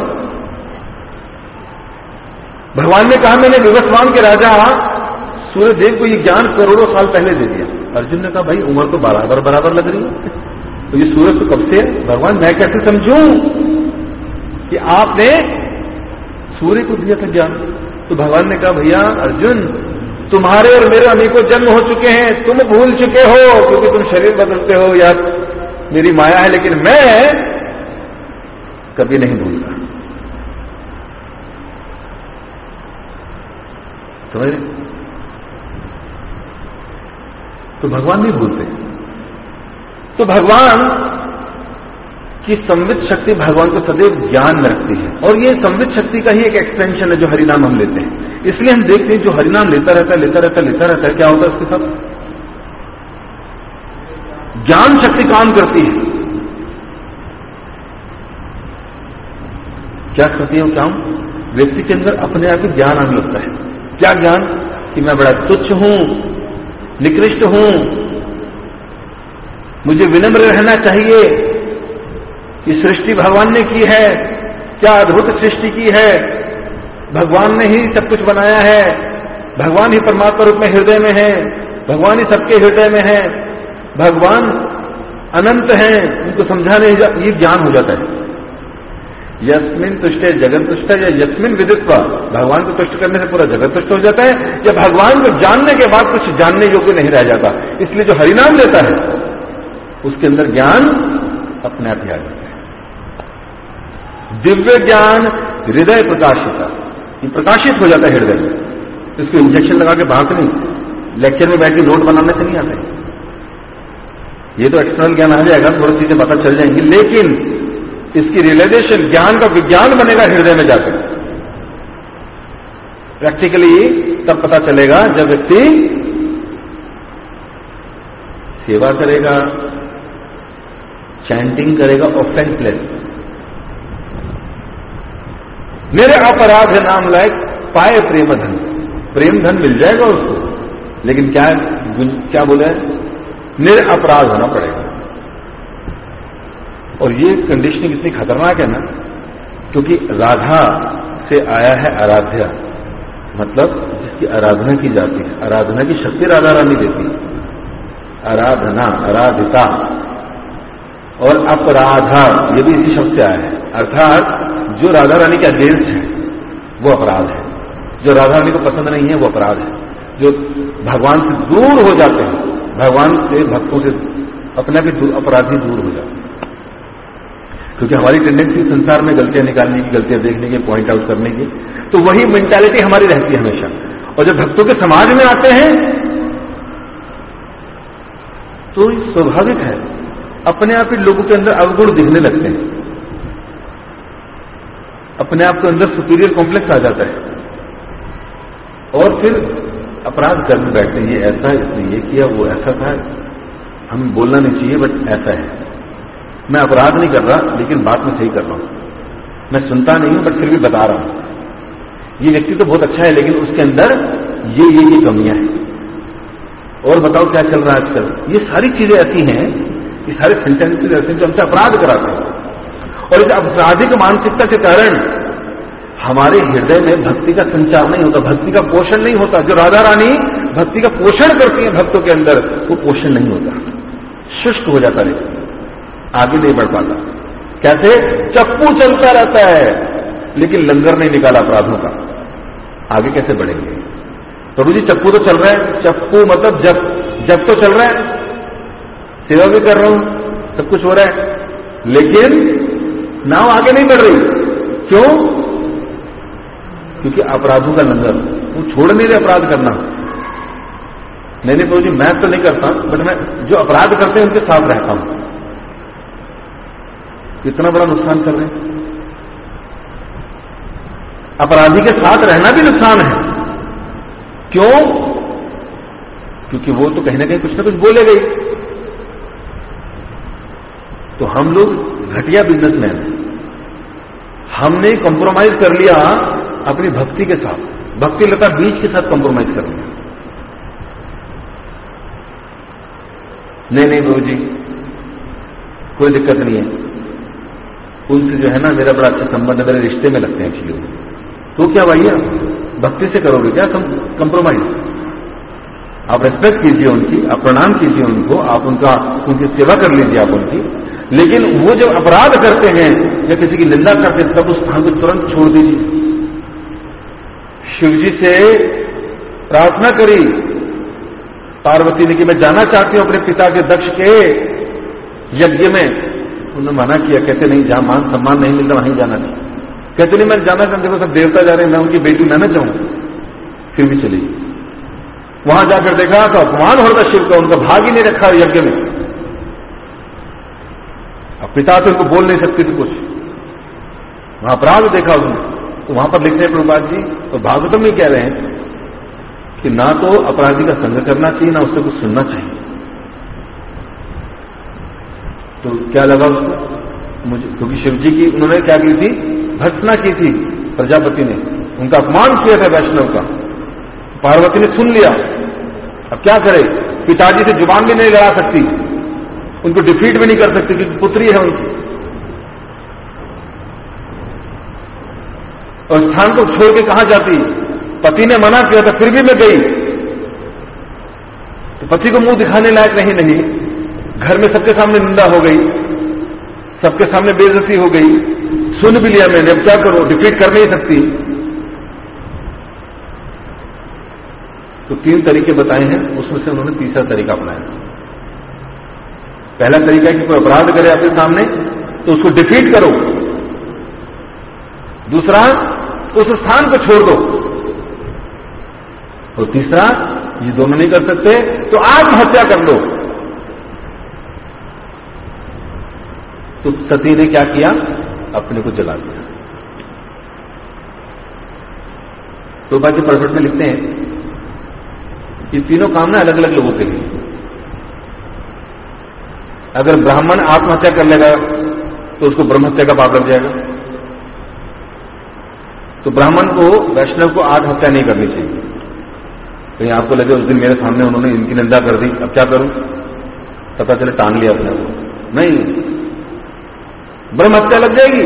भगवान ने कहा मैंने विवस्वान के राजा सूर्यदेव को ये ज्ञान करोड़ों साल पहले दे दिया। अर्जुन ने कहा भाई उम्र तो बराबर बराबर लग रही है, तो ये सूरज तो कब से है? भगवान मैं कैसे समझूं कि आपने सूर्य को दिया था ज्ञान? तो भगवान ने कहा भैया अर्जुन, तुम्हारे और मेरे अनेकों जन्म हो चुके हैं, तुम भूल चुके हो क्योंकि तुम शरीर बदलते हो या मेरी माया है, लेकिन मैं कभी नहीं भूलता। समझ? तो भगवान नहीं भूलते। तो भगवान की संवित शक्ति भगवान को सदैव ज्ञान में रखती है, और ये संवित शक्ति का ही एक एक्सटेंशन है जो हरिनाम हम लेते हैं। इसलिए हम देखते हैं जो हरिनाम लेता रहता है, क्या होता है उसके साथ? ज्ञान शक्ति काम करती है। क्या करती है वो काम? व्यक्ति के अंदर अपने आप ही ज्ञान आने लगता है। क्या ज्ञान? कि मैं बड़ा तुच्छ हूं, निकृष्ट हूं, मुझे विनम्र रहना चाहिए, कि सृष्टि भगवान ने की है, क्या अद्भुत सृष्टि की है, भगवान ने ही सब कुछ बनाया है, भगवान ही परमात्मा रूप में हृदय में है, भगवान ही सबके हृदय में है, भगवान अनंत है, उनको समझाने ये ज्ञान हो जाता है। यस्मिन तुष्टे जगत तुष्ट, या यस्मिन विदित्वा, भगवान को तुष्ट करने से पूरा जगत तुष्ट हो जाता है, या भगवान को जानने के बाद कुछ जानने योग्य नहीं रह जाता। इसलिए जो हरिनाम लेता है उसके अंदर ज्ञान अपने आप ही आ जाता है। दिव्य ज्ञान हृदय प्रकाशिता, ये प्रकाशित हो जाता है हृदय में। इसको इंजेक्शन लगा के बाहर से नहीं, लेक्चर में बैठ के नोट बनाने से नहीं आता है। ये तो एक्सटर्नल ज्ञान आ जाएगा, थोड़ी चीजें पता चल जाएंगी, लेकिन इसकी रियलाइजेशन, ज्ञान का विज्ञान बनेगा हृदय में जाकर। प्रैक्टिकली तब पता चलेगा जब व्यक्ति सेवा करेगा, चैंटिंग करेगा, ऑफेंसलेस, मेरे अपराध नाम लायक पाए प्रेम धन, प्रेम धन मिल जाएगा उसको, लेकिन क्या बोले, मेरे अपराध होना पड़ेगा। और ये कंडीशनिंग इतनी खतरनाक है ना, क्योंकि राधा से आया है आराध्या, मतलब जिसकी आराधना की जाती है। आराधना की शक्ति राधा रानी देती है। आराधना, आराधिता, और अपराधा ये भी इसी शब्द से आया है। अर्थात जो राधा रानी के अगेंस्ट है वो अपराध है, जो राधा रानी को पसंद नहीं है वो अपराध है, जो भगवान से दूर हो जाते हैं, भगवान के भक्तों से अपने भी अपराधी दूर हो जाते हैं। क्योंकि हमारी टेंडेंसी संसार में गलतियां निकालने की, गलतियां देखने की, पॉइंट आउट करने की, तो वही मेंटालिटी हमारी रहती है हमेशा। और जब भक्तों के समाज में आते हैं तो स्वाभाविक है अपने आप ही लोगों के अंदर अवगुण दिखने लगते हैं, अपने आप के अंदर सुपीरियर कॉम्प्लेक्स आ जाता है, और फिर अपराध करने बैठते हैं। ये ऐसा है, इसने ये किया, वो ऐसा था, हमें बोलना नहीं चाहिए, बट ऐसा है। मैं अपराध नहीं कर रहा, लेकिन बात मैं सही कर रहा हूं, मैं सुनता नहीं हूं बट फिर भी बता रहा हूं। ये व्यक्ति तो बहुत अच्छा है, लेकिन उसके अंदर ये कमियां हैं। और बताओ क्या चल रहा है आजकल। ये सारी चीजें ऐसी हैं, ये सारे सेंटेंसेस ऐसे हैं जो हमसे अपराध कराते हैं। और इस आपराधिक मानसिकता के कारण हमारे हृदय में भक्ति का संचार नहीं होता, भक्ति का पोषण नहीं होता। जो राधा रानी भक्ति का पोषण करती है भक्तों के अंदर, वो पोषण नहीं होता, शुष्क हो जाता है, आगे नहीं बढ़ पाता। कैसे? चप्पू चलता रहता है लेकिन लंगर नहीं निकाला अपराधों का, आगे कैसे बढ़ेंगे? प्रभु जी चप्पू तो चल रहा है, चप्पू मतलब जब तो चल रहा है, सेवा भी कर रहा हूं, सब कुछ हो रहा है, लेकिन नाव आगे नहीं बढ़ रही। क्यों? क्योंकि अपराधों का लंगर, वो छोड़ नहीं रहे अपराध करना। नहीं प्रभु जी मैं तो नहीं करता, बट मैं जो अपराध करते हैं उनके साथ रहता हूं। इतना बड़ा नुकसान कर रहे हैं। अपराधी के साथ रहना भी नुकसान है। क्यों? क्योंकि वो तो कहीं ना कुछ बोलेगा ही। तो हम लोग घटिया बिजनेसमैन, हमने कॉम्प्रोमाइज कर लिया अपनी भक्ति के साथ, भक्ति लता बीज के साथ कॉम्प्रोमाइज कर लिया। नहीं प्रभु जी कोई दिक्कत नहीं है, उनसे जो है ना मेरा बड़ा अच्छा संबंध है, मेरे रिश्ते में लगते हैं चीजों। तो क्या भैया भक्ति से करोगे क्या कंप्रोमाइज? आप रेस्पेक्ट कीजिए उनकी, आप प्रणाम कीजिए उनको, आप उनकी सेवा कर लीजिए आप उनकी, लेकिन वो जब अपराध करते हैं या किसी की निंदा करते हैं तब उस स्थान को तुरंत छोड़ दीजिए। शिव जी से प्रार्थना करी पार्वती ने कि मैं जाना चाहती हूं अपने पिता के दक्ष के यज्ञ में। उन्होंने मना किया, कहते नहीं, जहां मान सम्मान नहीं मिलता वहीं जाना नहीं। कहते नहीं मैं जाना चाहती हूं, सब देवता जा रहे हैं, मैं उनकी बेटी ना जाऊं। फिर भी चली। वहां जाकर देखा तो अपमान हो रहा शिव का, उनका भाग ही नहीं रखा यज्ञ में। अब पिता तो उनको बोल नहीं सकती थी कुछ, वहां अपराध देखा उन्होंने। तो वहां पर लिखते हैं प्रभुपाद जी, तो भागवतम में कह रहे हैं कि ना तो अपराधी का संग करना चाहिए, ना उससे कुछ सुनना चाहिए। तो क्या लगा उसको मुझे, क्योंकि शिव जी की उन्होंने क्या की थी, भर्त्सना की थी प्रजापति ने, उनका अपमान किया था वैष्णव का। पार्वती ने सुन लिया, अब क्या करे, पिताजी से जुबान भी नहीं लड़ा सकती, उनको डिफीट भी नहीं कर सकती क्योंकि पुत्री है उनकी। और स्थान को छोड़ के कहां जाती, पति ने मना किया था फिर भी मैं गई, तो पति को मुंह दिखाने लायक नहीं, घर में सबके सामने निंदा हो गई, सबके सामने बेइज्जती हो गई, सुन भी लिया मैंने, अब क्या करूं, डिफीट कर नहीं सकती। तो 3 तरीके बताए हैं, उसमें से उन्होंने तीसरा तरीका अपनाया। पहला तरीका है कि कोई अपराध करे आपके सामने तो उसको डिफीट करो। दूसरा, उस स्थान को छोड़ दो। और तीसरा, ये दोनों नहीं कर सकते तो आत्महत्या कर लो। तो सती ने क्या किया, अपने को जला दिया। तो बाकी परफेक्ट में लिखते हैं ये तीनों काम ना अलग अलग लोगों के लिए। अगर ब्राह्मण आत्महत्या कर लेगा तो उसको ब्रह्महत्या का पाप लग जाएगा। तो ब्राह्मण को, वैष्णव को आत्महत्या नहीं करनी चाहिए। कहीं आपको लगे उस दिन मेरे सामने उन्होंने इनकी निंदा कर दी, अब क्या करूं, पता चले टांग लिया अपने को, नहीं, ब्रह्महत्या लग जाएगी।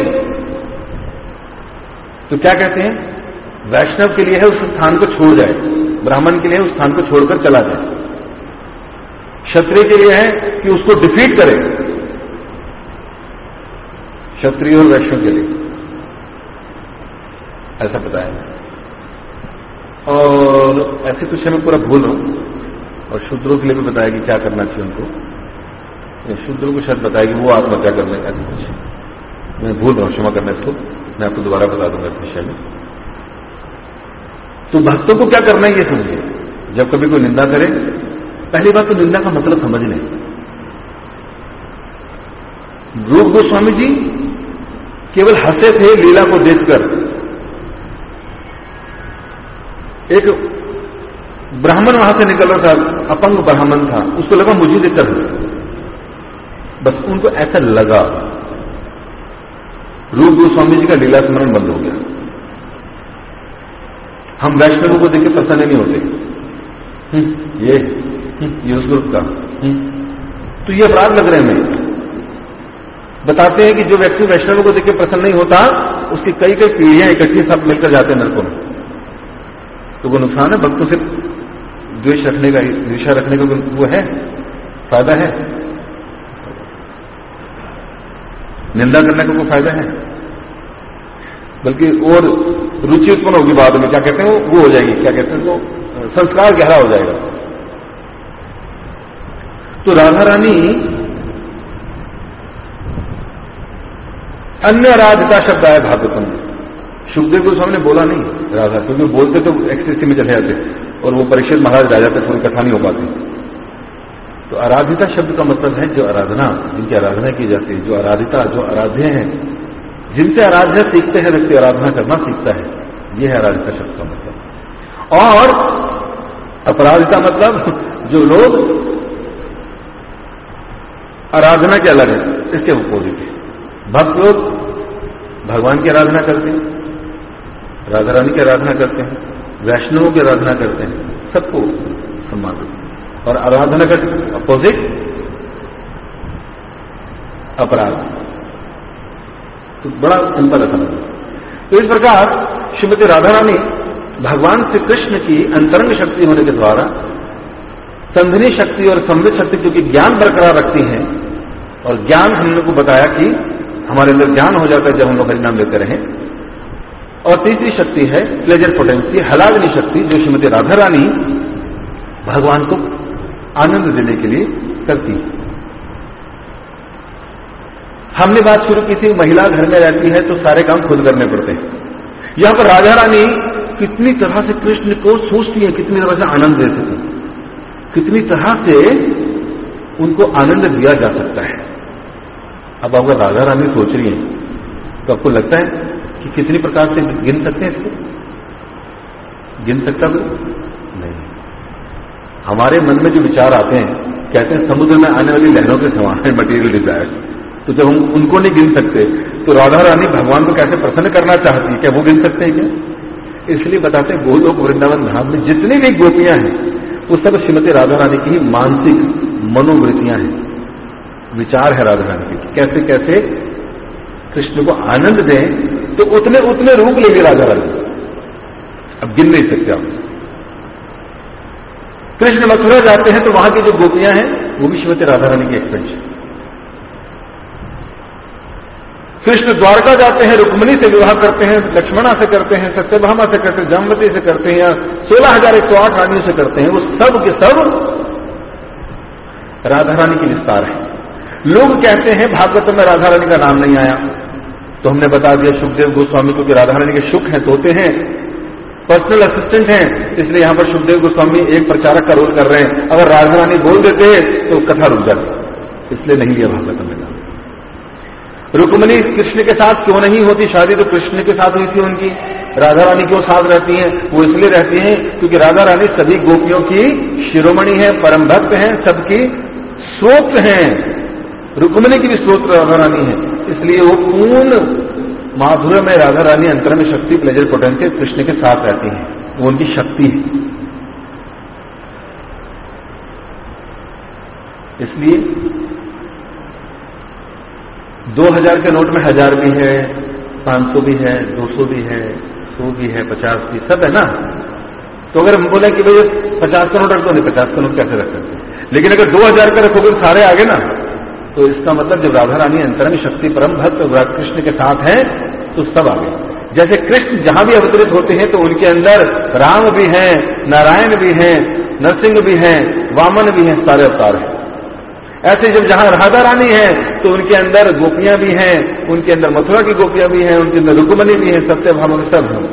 तो क्या कहते हैं, वैष्णव के लिए है उस स्थान को छोड़ जाए, ब्राह्मण के लिए उस स्थान को छोड़कर चला जाए। क्षत्रिय के लिए है कि उसको डिफीट करे, क्षत्रिय और वैष्णव के लिए ऐसा बताया। और ऐसे कुछ मैं पूरा भूल रहा हूं। और शूद्रों के लिए भी बताया कि क्या करना चाहिए उनको। शूद्रों को शायद बताया कि वो आत्महत्या कर लेगा, ऐसा कुछ मैं भूल रहा हूं, क्षमा करना इसको, मैं आपको दोबारा बता दूंगा इस विषय में। तो भक्तों को क्या करना है ये समझिए। जब कभी कोई निंदा करे, पहली बात तो निंदा का मतलब समझ लें। रूप गोस्वामी जी केवल हंसे थे लीला को देखकर। एक ब्राह्मण वहां से निकल रहा था, अपंग ब्राह्मण था, उसको लगा मुझे देखकर, बस उनको ऐसा लगा। रूप गोस्वामी जी का लीला स्मरण बंद हो गया। हम वैष्णवों को देख के प्रसन्न नहीं होते, ये ये उस ग्रुप का। तो ये अपराध लग रहे हैं। बताते हैं कि जो व्यक्ति वैष्णव को देख के प्रसन्न नहीं होता, उसकी कई कई पीढ़ियां इकट्ठी सब मिलकर जाते हैं नरकों में। तो वो नुकसान है। भक्तों से द्वेष रखने का, ईर्ष्या रखने का वो है, फायदा है? निंदा करने का कोई फायदा है? बल्कि और रुचि उत्पन्न होगी बाद में। क्या कहते हैं वो हो जाएगी, क्या कहते हैं वो संस्कार गहरा हो जाएगा। तो राधा रानी अन्य आराधिता शब्द आया भागवतम में। सुखदेव गोस्वामी ने बोला नहीं राधा, क्योंकि बोलते तो एक्सटेसी में चले जाते और वो परीक्षित महाराज राजा तक पूरी कथा नहीं हो पाती। तो आराधिता शब्द का मतलब है जो आराधना, जिनकी आराधना की जाती है, जो आराधिता, जो आराध्य हैं, जिनसे आराध्य सीखते हैं व्यक्ति आराधना करना सीखता है, यह है आराधिता शब्द का मतलब। और अपराधिता मतलब जो लोग आराधना के अलग है, इसके अपोजिट है। भक्त लोग भगवान की आराधना करते हैं, राधा रानी की आराधना करते हैं, वैष्णवों की आराधना करते हैं, सबको सम्मान देते हैं। और आराधना का अपोजिट अपराध। तो बड़ा सिंपल है। तो इस प्रकार श्रीमती राधा रानी भगवान श्री कृष्ण की अंतरंग शक्ति होने के द्वारा संधिनी शक्ति और संवित शक्ति, क्योंकि ज्ञान बरकरार रखती हैं, और ज्ञान हम लोग को बताया कि हमारे अंदर ज्ञान हो जाता है जब हम लोग हरिनाम लेते रहें। और तीसरी शक्ति है प्लेजर पोटेंसी, हलाग्नि शक्ति, जो श्रीमती राधा रानी भगवान को आनंद देने के लिए करती है। हमने बात शुरू की थी, महिला घर में रहती है तो सारे काम खुद करने पड़ते हैं। यहां पर राधा रानी कितनी तरह से कृष्ण को सोचती है, कितनी तरह से आनंद दे सके, कितनी तरह से उनको आनंद दिया जा सकता है। अब अगर राधा रानी सोच रही है तो आपको लगता है कि कितनी प्रकार से गिन सकते हैं इसको? गिन सकता कोई नहीं। हमारे मन में जो विचार आते हैं, कहते हैं समुद्र में आने वाली लहरों के समान है मटीरियल डिजायर। तो जब हम उनको नहीं गिन सकते तो राधा रानी भगवान को कैसे प्रसन्न करना चाहती है, क्या वो गिन सकते हैं क्या? इसलिए बताते हैं गोलोक वृंदावन धाम में जितनी भी गोपियां हैं वो सब श्रीमती राधा रानी की ही मानसिक मनोवृत्तियां हैं, विचार है राधा रानी की। कैसे कैसे कृष्ण को आनंद दें, तो उतने उतने रूप लेंगे राधा रानी, अब गिन नहीं सकते आप। कृष्ण मथुरा जाते हैं तो वहां की जो गोपियां हैं वो भी श्रीमती राधा रानी की एक्सपेंशन। कृष्ण द्वारका जाते हैं, रुक्मिणी से विवाह करते हैं, लक्ष्मणा से करते हैं, सत्यभामा से करते हैं, जामवती से करते हैं, या 16,108 रानियों से करते हैं। वो सब के सब राधा रानी की विस्तार है। लोग कहते हैं भागवत में राधा रानी का नाम नहीं आया, तो हमने बता दिया सुखदेव गोस्वामी को कि राधा रानी के शुक हैं, तोते हैं, पर्सनल असिस्टेंट हैं, इसलिए यहां पर सुखदेव गोस्वामी एक प्रचारक का रोल कर रहे हैं। अगर राधा रानी बोल देते तो कथा रुक जाती, इसलिए नहीं लिया भागवत में नाम। रुक्मिणी कृष्ण के साथ क्यों नहीं होती शादी? तो कृष्ण के साथ हुई थी उनकी। राधा रानी क्यों साथ रहती हैं? वो इसलिए रहती हैं क्योंकि राधा रानी सभी गोपियों की शिरोमणि है, परम भक्त हैं, सबकी स्रोत हैं। रुक्मिणी की भी स्रोत राधा रानी है, इसलिए वो पूर्ण माधुर्य में राधा रानी अंतर में शक्ति प्लेजर पोटेंशियल कृष्ण के साथ रहती हैं, वो उनकी शक्ति है। इसलिए 2000 के नोट में 1000 भी है, 500 भी है, 200 भी है, 100 भी है, 50 भी, सब है ना। तो अगर हम बोले कि भाई 50 का नोट रख दो, नहीं 50 का नोट कैसे रख सकते? लेकिन अगर 2000 का रखोगे तो सारे आगे ना। तो इसका मतलब जब राधा रानी अंतरंग शक्ति परम भक्त कृष्ण के साथ हैं तो सब आगे। जैसे कृष्ण जहां भी अवतरित होते हैं तो उनके अंदर राम भी हैं, नारायण भी हैं, नरसिंह भी हैं, वामन भी हैं, सारे अवतार हैं। ऐसे जब जहां राधा रानी है तो उनके अंदर गोपियां भी हैं, उनके अंदर मथुरा की गोपियां भी हैं, उनके अंदर रुक्मिणी भी हैं, सत्यभामा सब हैं।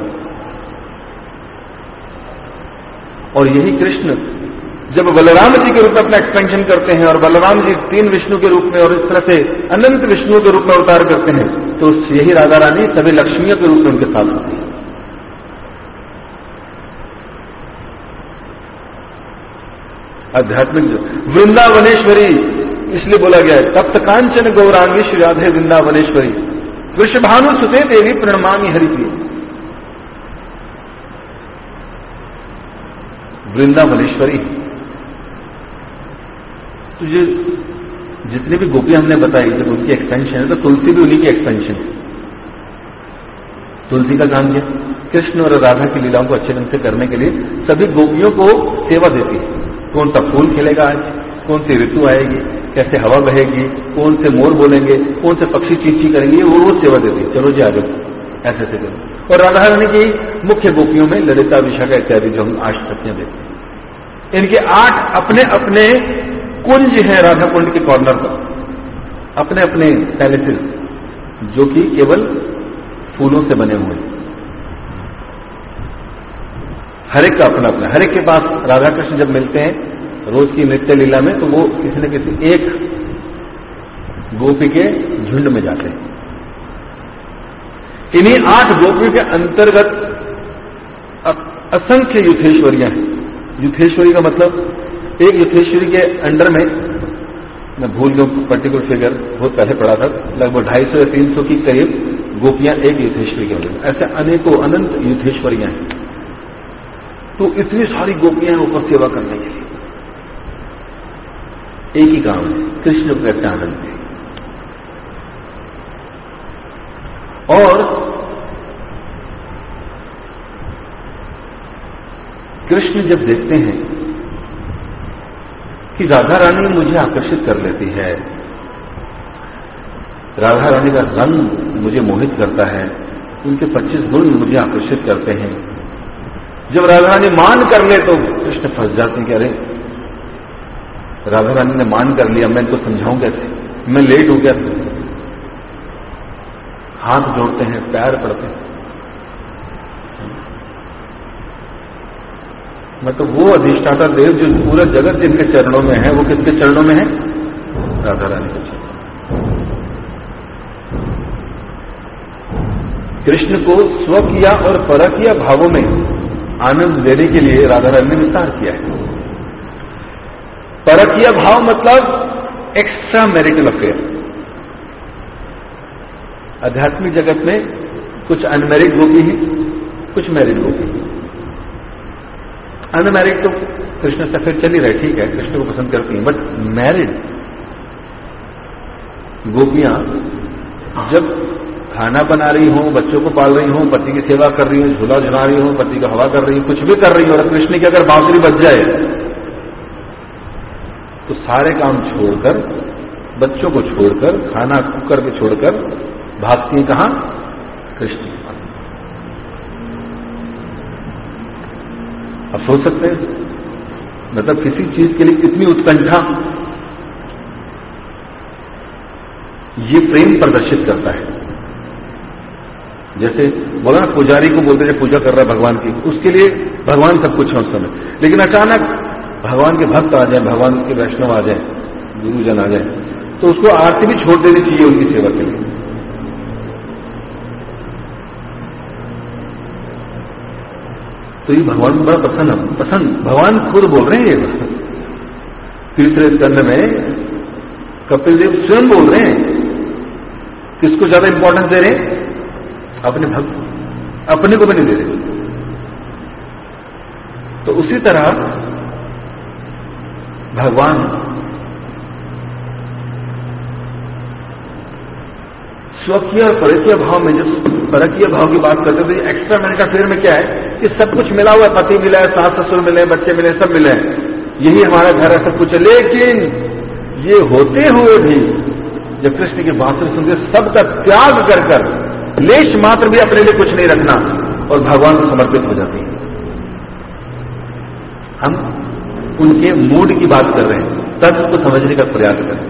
और यही कृष्ण जब बलराम जी के रूप में अपना एक्सपेंशन करते हैं और बलराम जी 3 विष्णु के रूप में और इस तरह से अनंत विष्णुओं के रूप में अवतार करते हैं, तो यही राधा रानी सभी लक्ष्मियों के रूप में उनके साथ होती है। आध्यात्मिक जो वृंदावनेश्वरी इसलिए बोला गया है, तप्त कांचन गौरांगी श्री राधे वृंदावनेश्वरी वृषभानु सुते देवी प्रणमामि हरिप्रिय। वृंदावनेश्वरी तो जितनी भी गोपियां हमने बताई जब उनकी एक्सपेंशन है, तो तुलसी भी उन्हीं की एक्सपेंशन है। तुलसी का काम क्या? कृष्ण और राधा की लीलाओं को अच्छे ढंग से करने के लिए सभी गोपियों को सेवा देती है। कौन सा फूल खिलेगा आज, कौन सी ऋतु आएगी, कैसे हवा बहेगी, कौन से मोर बोलेंगे, कौन से पक्षी चींची करेंगे, वो सेवा देती है। चलो जी आगे ऐसे से करो। और राधा रानी की मुख्य गोपियों में ललिता, विशाखा इत्यादि जो हम अष्टपदियां देखते हैं, इनके 8 अपने अपने कुंज हैं राधा कुंड के कॉर्नर पर, अपने अपने पैलेसेस जो कि केवल फूलों से बने हुए हैं। हर एक का अपना अपना, हर एक के पास राधा कृष्ण जब मिलते हैं रोज की नित्य लीला में, तो वो किसी न किसी एक गोपी के झुंड में जाते हैं। इन्हीं 8 गोपियों के अंतर्गत असंख्य युथेश्वरियां हैं। युथेश्वरी का मतलब एक युथेश्वरी के अंडर में, मैं भूल गया पर्टिकुलर फिगर, बहुत पहले पढ़ा था, लगभग 250 या 300 की करीब गोपियां एक युथेश्वरी के अंदर, ऐसे अनेकों अनंत युथेश्वरियां हैं। तो इतनी सारी गोपियां हैं ऊपर सेवा करने के लिए। एक ही काम है, कृष्ण को कैसे आनंद दे। और कृष्ण जब देखते हैं कि राधा रानी मुझे आकर्षित कर लेती है, राधा रानी का रंग मुझे मोहित करता है, उनके 25 गुण मुझे आकर्षित करते हैं, जब राधा रानी मान कर ले तो कृष्ण फंस जाते हैं कि अरे राधा रानी ने मान कर लिया, मैं इनको समझाऊं कैसे, मैं लेट हो गया। हाथ जोड़ते हैं, पैर पड़ते हैं। मतलब वो अधिष्ठाता देव जो पूरा जगत जिनके चरणों में है, वो किसके चरणों में है? राधा रानी के चरणों। कृष्ण को स्वकीय और परकीय भावों में आनंद देने के लिए राधा रानी ने विस्तार किया है। परकीय भाव मतलब एक्स्ट्रा मैरिटल अफेयर। आध्यात्मिक जगत में कुछ अनमैरिड गोपी है, कुछ मैरिड गोपी है। अनमैरिड तो कृष्ण से फिर चल ही रहे, ठीक है, कृष्ण को पसंद करती हैं, बट मैरिड गोपियां जब खाना बना रही हो, बच्चों को पाल रही हो, पति की सेवा कर रही हो, झूला झुला रही हो, पति का हवा कर रही हो, कुछ भी कर रही हो, और कृष्ण की अगर बांसुरी बज जाए तो सारे काम छोड़कर, बच्चों को छोड़कर, खाना कुकर पे छोड़कर भागती हैं कहां? कृष्ण के पास। अब सोच सकते हैं, मतलब किसी चीज के लिए इतनी उत्कंठा, ये प्रेम प्रदर्शित करता है। जैसे बोला ना, पुजारी को बोलते हैं पूजा कर रहा है भगवान की, उसके लिए भगवान सब कुछ है उस समय, लेकिन अचानक भगवान के भक्त आ जाए, भगवान के वैष्णव आ जाए, गुरुजन आ जाए, तो उसको आरती भी छोड़ देनी चाहिए उनकी सेवा के लिए। तो ये भगवान को बड़ा पसंद भगवान खुद बोल रहे हैं। ये तीसरे स्कंद में कपिल देव स्वयं बोल रहे हैं। किसको ज्यादा इंपॉर्टेंस दे रहे हैं? अपने भक्त, अपने को भी नहीं दे रहे। तो उसी तरह भगवान स्वकीय और परकीय भाव में, जब परकीय भाव की बात करते हैं तो एक्स्ट्रा मैरिटल अफेयर में क्या है कि सब कुछ मिला हुआ है, पति मिला है, सास ससुर मिले, बच्चे मिले, सब मिले हैं, यही हमारा घर है, सब कुछ है। लेकिन ये होते हुए भी जब कृष्ण की बात सुनते, सबका त्याग कर कर, लेश मात्र भी अपने लिए कुछ नहीं रखना और भगवान को समर्पित हो जाती है। हम उनके मूड की बात कर रहे हैं, तत्व को समझने का प्रयास करें।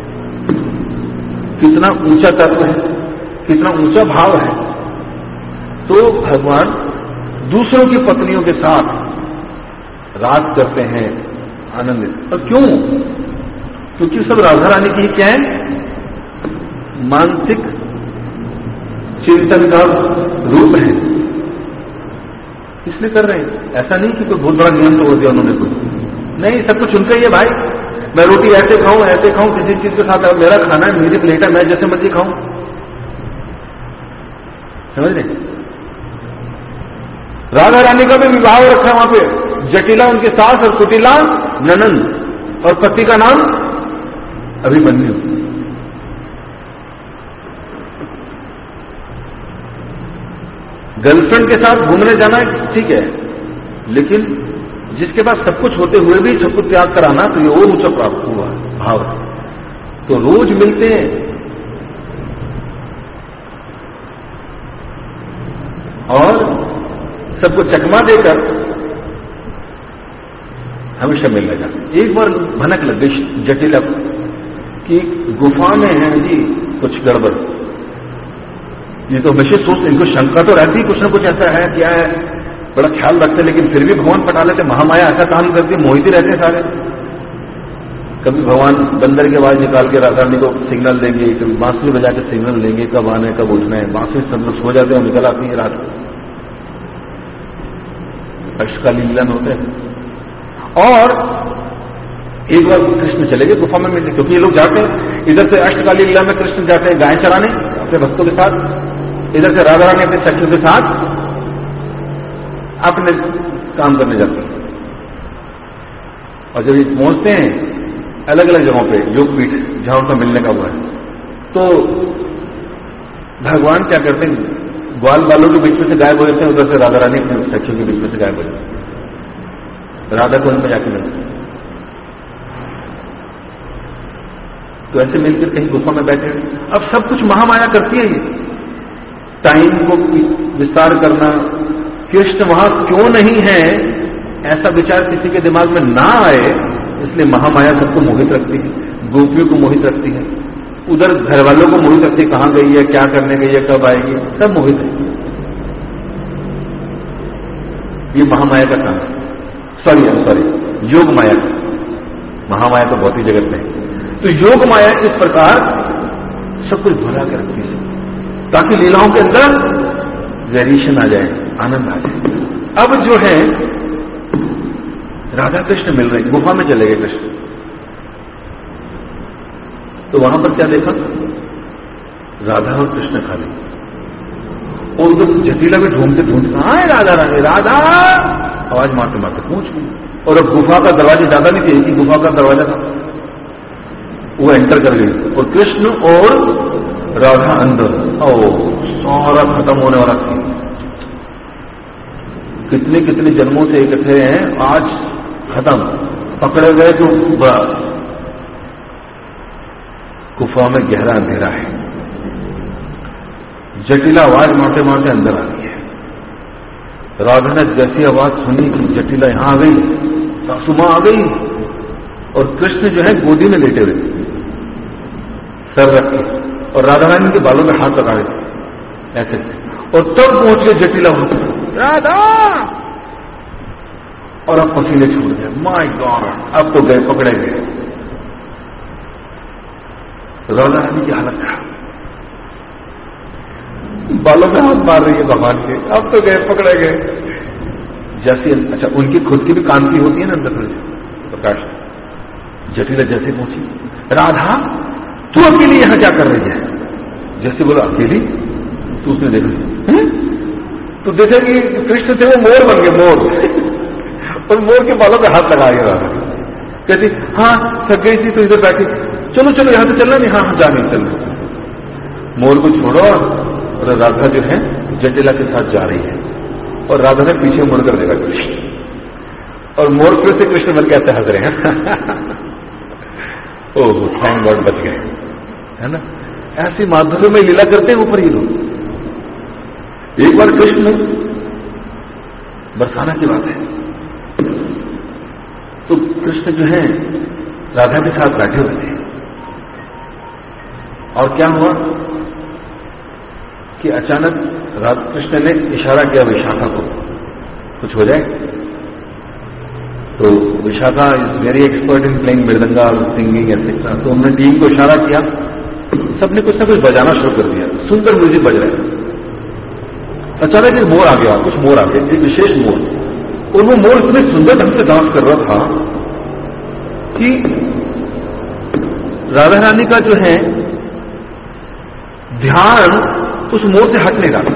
कितना ऊंचा तत्व है, कितना ऊंचा भाव है। तो भगवान दूसरों की पत्नियों के साथ रात करते हैं आनंदित। और क्यों? क्योंकि सब राधा रानी की क्या है? मानसिक चिंतन का रूप है, इसलिए कर रहे हैं। ऐसा नहीं कि कोई बहुत बड़ा नियम तोड़ दिया उन्होंने, कुछ नहीं, सब कुछ उनका ही है भाई। मैं रोटी ऐसे खाऊं, ऐसे खाऊं, किसी चीज के साथ, मेरा खाना है, मेरी प्लेट है, मैं जैसे मर्जी खाऊं। समझ रहे? राधा रानी का भी विवाह रखा वहां पे, जटिला उनके सास और कुटिला ननंद, और पति का नाम अभिमन्यु। गर्लफ्रेंड के साथ घूमने जाना ठीक है, लेकिन जिसके पास सब कुछ होते हुए भी सब कुछ त्याग कराना, तो ये और ऊंचा प्राप्त हुआ भाव। तो रोज मिलते हैं और सबको चकमा देकर हमेशा मिलने जाते। एक बार भनक लग गई जटिला कि गुफा में है जी कुछ गड़बड़। ये तो हमेशा सोचते, इनको शंका तो रहती कुछ ना कुछ ऐसा है, क्या है, बड़ा ख्याल रखते, लेकिन फिर भी भगवान पटा लेते। महामाया ऐसा काम करती, मोहित ही रहते सारे। कभी भगवान बंदर की आवाज निकाल के राधा रानी को सिग्नल देंगे, कभी बांसुरी बजा के सिग्नल देंगे कब आना है कब उठना है। बांसुरी सब लोग सो जाते हैं, निकल आती है रात को, अष्टकालीन मिलन होते हैं। और एक बार कृष्ण चले गए गुफा में मिलने, क्योंकि ये लोग जाते हैं इधर से अष्टकालीन लीला में कृष्ण जाते हैं गाय चराने अपने भक्तों के साथ, इधर से राधा रानी अपने सखियों के साथ अपने काम करने जाते हैं। और जब ये पहुंचते हैं अलग अलग जगहों पे, योगपीठ जहां उनका मिलने का हुआ है, तो भगवान क्या करते हैं, ग्वाल बालों के बीच में से गायब हो जाते हैं, उधर से राधा रानी अपने सखियों के बीच में से गायब हो जाते हैं, राधा को उनमें जाके मिलते हैं। तो ऐसे मिलकर कहीं गुफा में बैठे। अब सब कुछ महामाया करती है ये, टाइम को विस्तार करना। कृष्ण वहां क्यों नहीं है ऐसा विचार किसी के दिमाग में ना आए, इसलिए महामाया सबको मोहित रखती है, गोपियों को मोहित रखती है, उधर घर वालों को मोहित रखती है, कहां गई है, क्या करने गई है, कब आएगी, सब मोहित है। ये महामाया का काम है। सॉरी योग माया, महामाया तो बहुत ही जगत में। तो योग माया इस प्रकार सब कुछ भुला के रखती है, ताकि लीलाओं के अंदर वेरिएशन आ जाए, आनंद आ जाए। अब जो है राधा कृष्ण मिल रहे, गुफा में चले गए कृष्ण, तो वहां पर क्या देखा, राधा और कृष्ण खाली, और उधर जटिला भी ढूंढते ढूंढते कहां है राधा रानी, राधा आवाज मारते मारते पहुंच गई। और अब गुफा का दरवाजा ज्यादा नहीं थी, गुफा का दरवाजा था, वो एंटर कर गई, और कृष्ण और राधा अंदर। सारा खत्म होने वाला था, कितने कितने जन्मों से इकट्ठे हैं, आज खत्म, पकड़े गए तो बड़ा। गुफा में गहरा अंधेरा है, जटिला आवाज मारते मारते अंदर आ गई है। राधा ने जैसी आवाज सुनी कि जटिला यहां आ गई, सासुमा आ गई, और कृष्ण जो है गोदी में लेटे हुए सर रख के, और राधा रानी के बालों में हाथ लगा रहे थे ऐसे, और तब पहुंच के जटिला होता राधा, और अब पसीने छूट गए, माय गॉड, अब तो गए, पकड़े गए। राधा रानी की हालत खराब, बालों में हाथ मार रही है भगवान के, अब तो गए, पकड़े गए। जैसे अच्छा उनकी खुद की भी कांति होती है ना अंदर प्रकाश। जटिला जैसे पहुंची, राधा तू अकेली यहां क्या कर रही है, जैसे बोला अकेली, तो उसने देखा, तो देखा कि कृष्ण थे वो मोर बन गए, मोर, और मोर के बालों पे हाथ लगा गया राधा। कहती हाँ थक गई थी तो इधर बैठी, चलो चलो यहां से चलना नहीं, हाँ जा नहीं चलना। मोर को छोड़ो, और राधा जो है जटिला के साथ जा रही है, और राधा ने पीछे मुड़कर देखा कृष्ण, और मोर फिर से कृष्ण बन के ऐसे हंस रहे हैं। ओह थैंक गॉड बच गए, है ना। ऐसी माधुर्य में लीला करते हैं ऊपर ही लोग। एक बार कृष्ण, बरसाना की बात है, तो कृष्ण जो है राधा के साथ बैठे हुए थे, और क्या हुआ कि अचानक कृष्ण ने इशारा किया विशाखा को, कुछ हो जाए। तो Vishakha is very expert in playing mridanga, singing etcetera, तो उन्होंने टीम को इशारा किया, सबने कुछ ना कुछ बजाना शुरू कर दिया, सुंदर म्यूजिक बज रहा है। अचानक एक मोर आ गया, कुछ मोर आ गया, एक विशेष मोर, और वो मोर इतने सुंदर ढंग से डांस कर रहा था कि राधा रानी का जो है ध्यान उस मोर से हट नहीं रहा।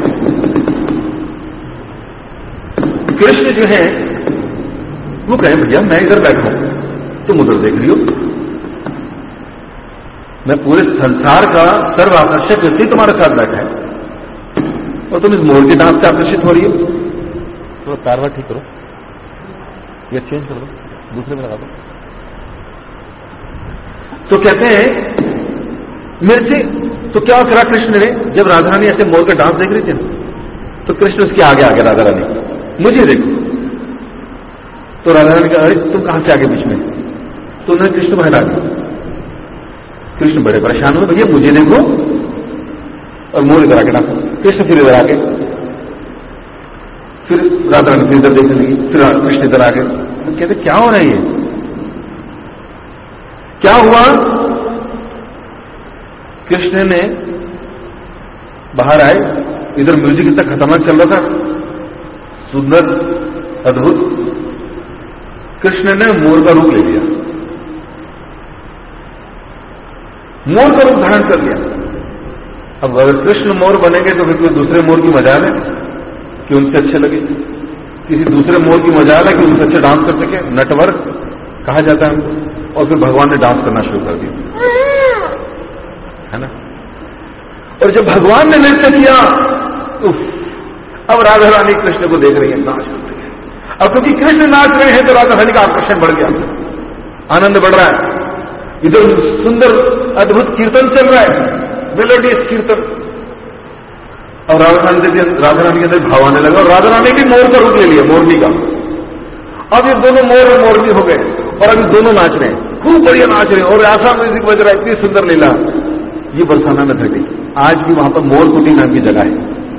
कृष्ण जो है वो कहे भैया मैं इधर बैठा हूं, तुम उधर देख रही हो, मैं पूरे संसार का सर्वाकर्षक व्यक्ति तुम्हारे साथ बैठा है और तुम इस मोर की डांस से आकर्षित हो रही हो। तो कारवा ठीक करो, ये चेंज कर दो, दूसरे में लगा दो। तो कहते हैं मेरे से तो क्या करा कृष्ण ने, जब राधा रानी ऐसे मोर का डांस देख रही थी तो कृष्ण उसके आगे आगे राधा रानी मुझे देखो। तो राधा रानी कहा अरे तुम कहां से आगे बीच में, तो उन्होंने कृष्ण को हटा दिया। कृष्ण बड़े परेशान हुए, भैया मुझे देखो, और मोर इधर आके डांसा। कृष्ण फिर इधर आगे, फिर राधा रानी फिर इधर देखने लगी, फिर कृष्ण इधर आगे। तो कहते क्या हो रहा है ये, क्या हुआ। कृष्ण ने बाहर आए, इधर म्यूजिक इतना खतरनाक चल रहा था, सुंदर अद्भुत। कृष्ण ने मोर का रूप ले लिया, मोर का रूप धारण कर लिया। अब अगर कृष्ण मोर बनेंगे तो फिर कोई दूसरे मोर की मजाल है कि उनसे अच्छे लगे, किसी दूसरे मोर की मजाल है कि उनसे अच्छे डांस कर सके, नटवर्क कहा जाता है उनको। और फिर भगवान ने डांस करना शुरू कर दिया, है ना। और जब भगवान ने नृत्य किया, अब राधा रानी कृष्ण को देख रही है, नाच रही है। अब क्योंकि कृष्ण नाच रहे हैं तो राधा रानी का आकर्षण बढ़ गया, आनंद बढ़ रहा है। इधर सुंदर अद्भुत कीर्तन चल रहा है, मेलोडियस कीर्तन। और राधा रानी के अंदर भाव आने लगा, और राधा रानी भी मोर का रूप ले लिया, मोरनी का। अब ये दोनों मोर और मोरनी हो गए, और अभी दोनों नाच रहे हैं, खूब बढ़िया नाच रहे हैं, और ऐसा म्यूजिक बज रहा है, इतनी सुंदर लीला। ये बरसाना में घटी। आज भी वहां पर मोरकुटी नाम की जगह है,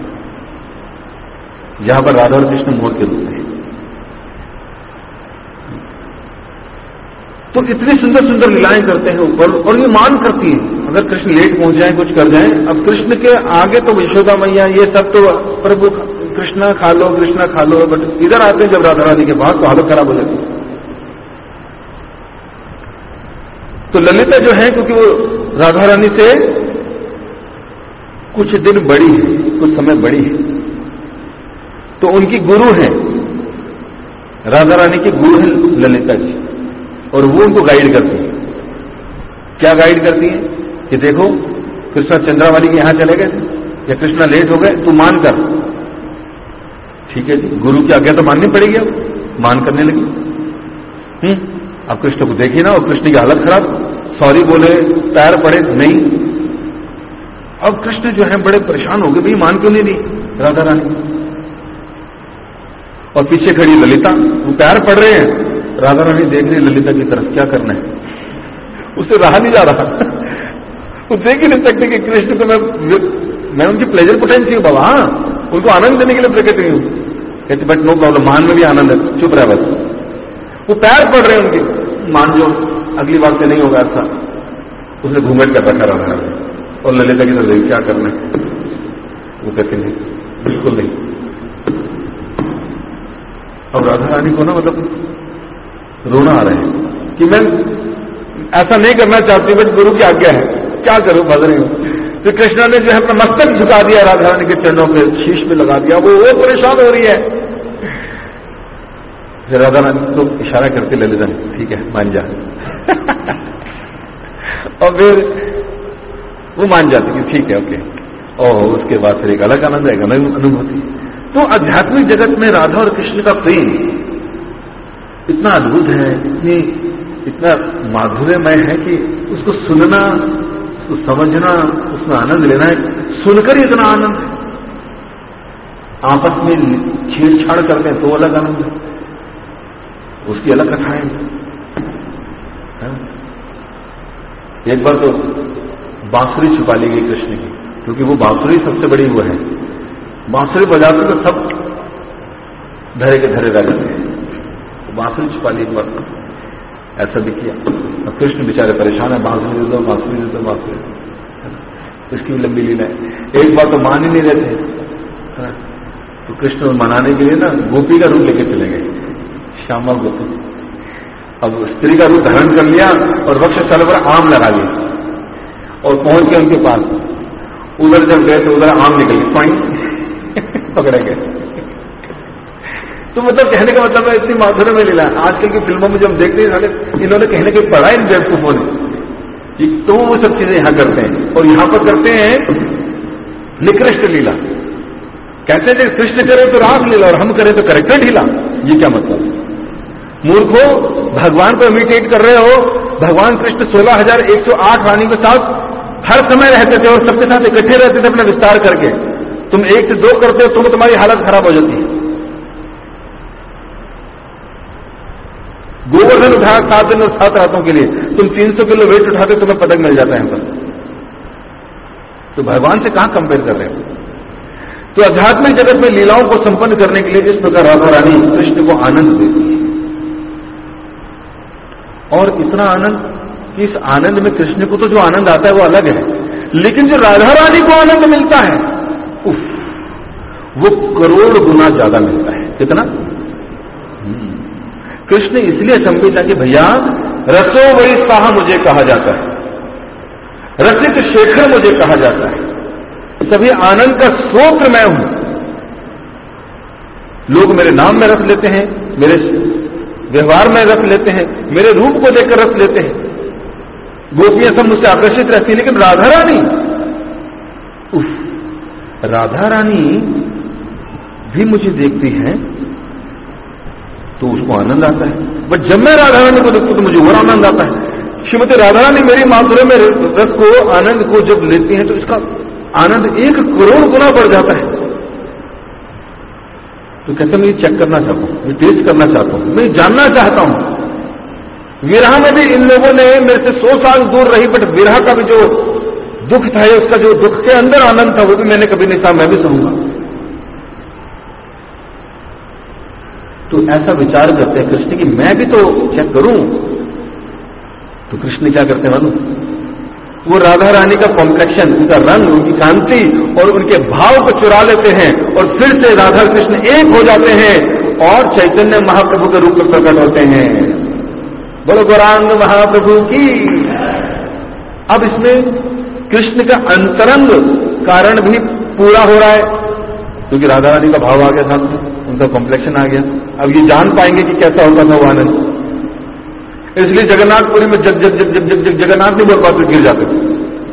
जहां पर राधा और कृष्ण मोर के रूप में। तो इतनी सुंदर सुंदर लीलाएं करते हैं ऊपर, और ये मान करती है अगर कृष्ण लेट पहुंच जाए, कुछ कर जाए। अब कृष्ण के आगे तो यशोदा मैया ये सब तो प्रभु कृष्णा खा लो, कृष्णा खा लो, बट इधर आते हैं जब राधा रानी के पास तो हालत खराब हो जाती है। तो ललिता जो है, क्योंकि वो राधा रानी से कुछ दिन बड़ी है, कुछ समय बड़ी है, तो उनकी गुरु है, राधा रानी की गुरु है ललिता जी, और वो उनको गाइड करती है। क्या गाइड करती है कि देखो कृष्णा चंद्रावली के यहां चले गए थे, या कृष्णा लेट हो गए, तू मान कर। ठीक है जी, गुरु की आज्ञा तो माननी पड़ेगी। अब मान करने लगी। अब कृष्ण को देखी ना, और कृष्ण की हालत खराब, सॉरी बोले, पैर पड़े नहीं। अब कृष्ण जो है बड़े परेशान हो गए, भाई मान क्यों नहीं दी राधा रानी। और पीछे खड़ी ललिता, वो पैर पड़ रहे हैं, राधा रानी देख रही ललिता की तरफ, क्या करना है, उससे रहा नहीं जा रहा। वो देख ही नहीं सकते कि कृष्ण को मैं उनकी प्लेजर पोटेंसी हूं बाबा, उनको आनंद देने के लिए प्रकट हुई हूं। कहते बट नो प्रॉब्लम, मान में भी आनंद है, चुप रहा बस। वो पैर पड़ रहे हैं उनके, मान जो अगली बार से नहीं होगा ऐसा। उसने घूंघट कर रखा राधा रानी, और ललिता की तरफ क्या करना है। वो कहते नहीं, बिल्कुल नहीं। और राधा रानी को ना मतलब रोना आ रहा है कि मैं ऐसा नहीं करना चाहती, बट गुरु की आज्ञा है, क्या करूं, भग रही हूं। तो कृष्णा ने जो है अपना मस्तक झुका दिया राधा रानी के चरणों पे, शीश पे लगा दिया। वो परेशान हो रही है। फिर राधा रानी को इशारा करती ललिता, ठीक है मान जा। और फिर वो मान जाती कि ठीक है ओके। और उसके बाद फिर एक अलग आनंद है, अलग अनुभूति। तो आध्यात्मिक जगत में राधा और कृष्ण का प्रेम इतना अद्भुत है, इतना माधुर्यमय है कि उसको सुनना, उसको समझना, उसमें आनंद लेना है। सुनकर ही इतना आनंद है। आपस में छेड़छाड़ करते हैं तो अलग आनंद है, उसकी अलग कथाएं हैं। एक बार तो बांसुरी छुपा ली गई कृष्ण की, क्योंकि वो बांसुरी सबसे बड़ी वो है। बांसुरी बजाते तो सब धरे के धरे रह जाते हैं, बांसुरी छुपा ली एक बार, ऐसा दिखिया। अब कृष्ण बेचारे परेशान है, बांसुरी दे दो, बांसुरी दे दो, बांसुरी। इसकी भी लंबी लीला है। एक बार तो मान ही नहीं रहे थे, तो कृष्ण मनाने के लिए ना गोपी का रूप लेके चले गए, श्यामा गोपी। अब स्त्री का रूप धारण कर लिया और वक्षस्थल पर आम लगा लिया, और पहुंच के उनके पास। उधर जब गए तो उधर आम निकल गई, पकड़े गए। तो मतलब कहने का मतलब है इतनी माधुर्य में लीला। आजकल की फिल्मों में जब हम देखते हैं, इन्होंने कहने के पढ़ा इन बेवकूफों ने, तो वो सब चीजें यहां करते हैं, और यहां पर करते हैं निकृष्ट लीला। कहते थे कृष्ण करे तो रास लीला और हम करें तो करेक्टेड लीला। ये क्या मतलब? मूर्खो, भगवान को इमिटेट कर रहे हो। भगवान कृष्ण 16,108 रानी के साथ हर समय रहते थे और सबके साथ इकट्ठे रहते थे अपना विस्तार करके। तुम 1 से 2 करते हो, तुम्हारी हालत खराब हो जाती है। गोवर्धन उठाया 7 दिन और 7 रातों के लिए, तुम 300 किलो वेट उठाते, तुम्हें पदक मिल जाता है। तो भगवान से कहां कंपेयर कर रहे हो? तो आध्यात्मिक जगत में लीलाओं को संपन्न करने के लिए इस प्रकार राधा रानी कृष्ण को आनंद देती है, और इतना आनंद कि इस आनंद में कृष्ण को तो जो आनंद आता है वो अलग है, लेकिन जो राधा रानी को आनंद मिलता है वो करोड़ गुना ज्यादा मिलता है। कितना? कृष्ण इसलिए समझता कि भैया रसो वही साहा मुझे कहा जाता है, रसिक शेखर मुझे कहा जाता है, सभी आनंद का स्रोत मैं हूं। लोग मेरे नाम में रस लेते हैं, मेरे व्यवहार में रस लेते हैं, मेरे रूप को देखकर रस लेते हैं, गोपियां सब मुझसे आकर्षित रहती है। लेकिन राधा रानी, राधा रानी भी मुझे देखती है तो उसको आनंद आता है। बट जब मैं राधा रानी को देखता हूं तो मुझे और आनंद आता है। श्रीमती राधा रानी मेरी माधुर्य में रस को, आनंद को जब लेती है तो इसका आनंद 1 करोड़ गुना बढ़ जाता है। तो कहते मैं ये चेक करना चाहता हूं, मैं टेस्ट करना चाहता हूं, मैं जानना चाहता हूं। विरह में भी इन लोगों ने मेरे से 100 साल दूर रही, बट विरह का भी जो दुख था, उसका जो दुख के अंदर आनंद था, वो भी मैंने कभी नहीं था, मैं भी सहूंगा। तो ऐसा विचार करते हैं कृष्ण की मैं भी तो चेक करूं। तो कृष्ण क्या करते हैं मालूम? वो राधा रानी का कॉम्प्लेक्शन, उनका रंग, उनकी कांति और उनके भाव को चुरा लेते हैं, और फिर से राधा कृष्ण एक हो जाते हैं और चैतन्य महाप्रभु के रूप में प्रकट होते हैं। बोलो गौरांग महाप्रभु की। अब इसमें कृष्ण का अंतरंग कारण भी पूरा हो रहा है, क्योंकि राधा रानी का भाव आ गया सामने, उनका कॉम्प्लेक्शन आ गया। अब ये जान पाएंगे कि कैसा होता था वो आनंद। इसलिए जगन्नाथपुरी में जग जग जग जग जग जग जगन्नाथ नहीं बोल पाते, गिर जाते थे।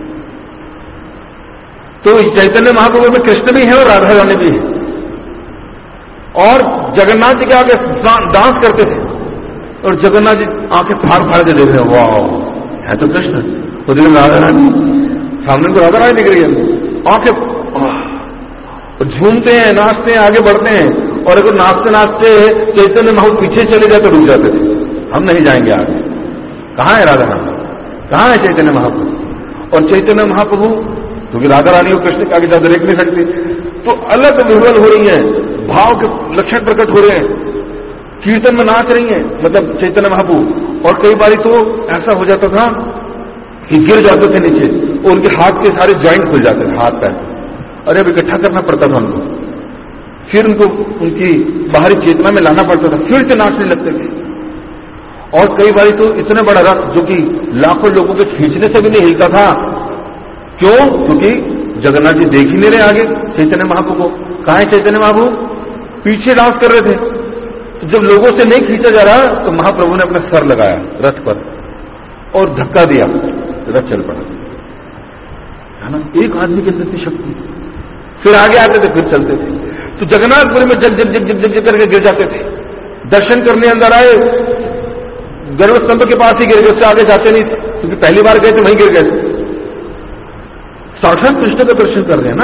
तो चैतन्य महाप्रभु में कृष्ण भी है और राधा रानी भी है, और जगन्नाथ जी के आगे डांस करते थे, और जगन्नाथ जी आंखें फाड़ फाड़ के देख रहे हैं, वाह है तो कृष्ण, तो देखिए राधा रानी सामने को राधा रानी दिख रही है, आंखें झूमते हैं, नाचते हैं, आगे बढ़ते हैं। और अगर नाचते नाचते चैतन्य महाप्रभु पीछे चले जाते रुक जाते थे, हम नहीं जाएंगे आगे। कहां है राधा रानी, कहां है चैतन्य महाप्रभु? और चैतन्य महाप्रभु क्योंकि राधा रानी और कृष्ण के आगे ज्यादा देख नहीं सकते, तो अलग विह्वल हो रही है, भाव के लक्षण प्रकट हो रहे हैं, कीर्तन में नाच रही हैं, मतलब चैतन्य महाप्रभु। और कई बारी तो ऐसा हो जाता था कि गिर जाते थे नीचे, और उनके हाथ के सारे ज्वाइंट खुल जाते थे, हाथ पैर। अरे अब इकट्ठा करना पड़ता था उनको, फिर उनको उनकी बाहरी चेतना में लाना पड़ता था, फिर से नाचने लगते थे। और कई बारी तो इतना बड़ा रथ जो कि लाखों लोगों के खींचने से भी नहीं हिलता था। क्यों? क्योंकि जगन्नाथ जी देख ही नहीं रहे आगे चैतन्य महाप्रभु को। कहां है चैतन्य महाप्रभु? पीछे डांस कर रहे थे। तो जब लोगों से नहीं खींचा जा रहा तो महाप्रभु ने अपना सर लगाया रथ पर और धक्का दिया, रथ चल पड़ा, है ना। एक आदमी के अंदर इतनी शक्ति। फिर आगे आते थे, फिर चलते थे। तो जगन्नाथपुरी में जग जग जग जग जग करके गिर जाते थे। दर्शन करने अंदर आए, गर्भ स्तंभ के पास ही गिर गए, उससे आगे जाते नहीं थे, क्योंकि पहली बार गए थे वहीं गिर गए थे। साक्षात कृष्ण का दर्शन कर रहे हैं ना।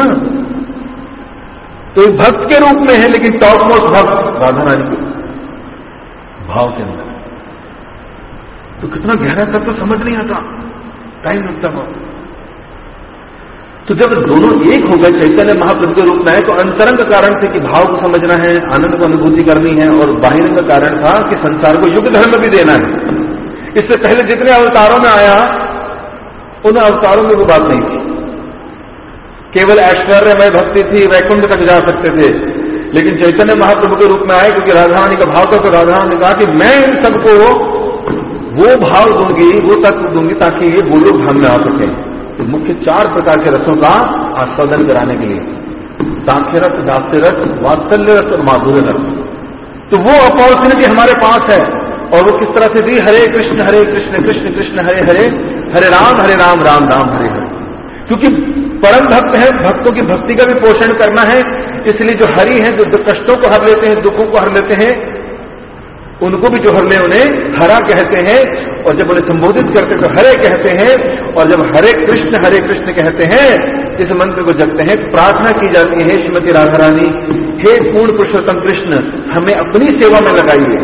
तो एक भक्त के रूप में है, लेकिन टॉप मोस्ट भक्त राधा रानी के भाव के अंदर। तो कितना गहरा था तो समझ नहीं आता, टाइम लगता बहुत। तो जब दोनों एक हो गए, चैतन्य महाप्रभु के रूप में है, तो अंतरंग कारण थे कि भाव को समझना है, आनंद को अनुभूति करनी है, और बाहिरंग कारण था कि संसार को युग धर्म भी देना है। इससे पहले जितने अवतारों में आया, उन अवतारों में वो बात नहीं थी। केवल ऐश्वर्यमय भक्ति थी, वैकुंठ तक जा सकते थे। लेकिन चैतन्य महाप्रभु के रूप में आए, क्योंकि राधा रानी का भाव था, तो राधा रानी ने कहा कि मैं इन सबको वो भाव दूंगी, वो तत्व दूंगी, ताकि ये गोलोक धाम में आ सके। तो मुख्य 4 प्रकार के रसों का आस्वादन कराने के लिए, दास्य रस, दास्य रस, वात्सल्य रस और माधुर्य रस। तो वो अपॉर्चुनिटी हमारे पास है, और वो किस तरह से दी? हरे कृष्ण कृष्ण कृष्ण हरे हरे, हरे राम राम राम हरे हरे। क्योंकि परम भक्त है, भक्तों की भक्ति का भी पोषण करना है, इसलिए जो हरि हैं, जो कष्टों को हर लेते हैं, दुखों को हर लेते हैं, उनको भी जो हर ले उन्हें हरा कहते हैं। और जब उन्हें संबोधित करते हैं तो हरे कहते हैं। और जब हरे कृष्ण कहते हैं, इस मंत्र को जपते हैं, प्रार्थना की जाती है, श्रीमती राधा रानी हे पूर्ण पुरुषोत्तम कृष्ण, हमें अपनी सेवा में लगाइए।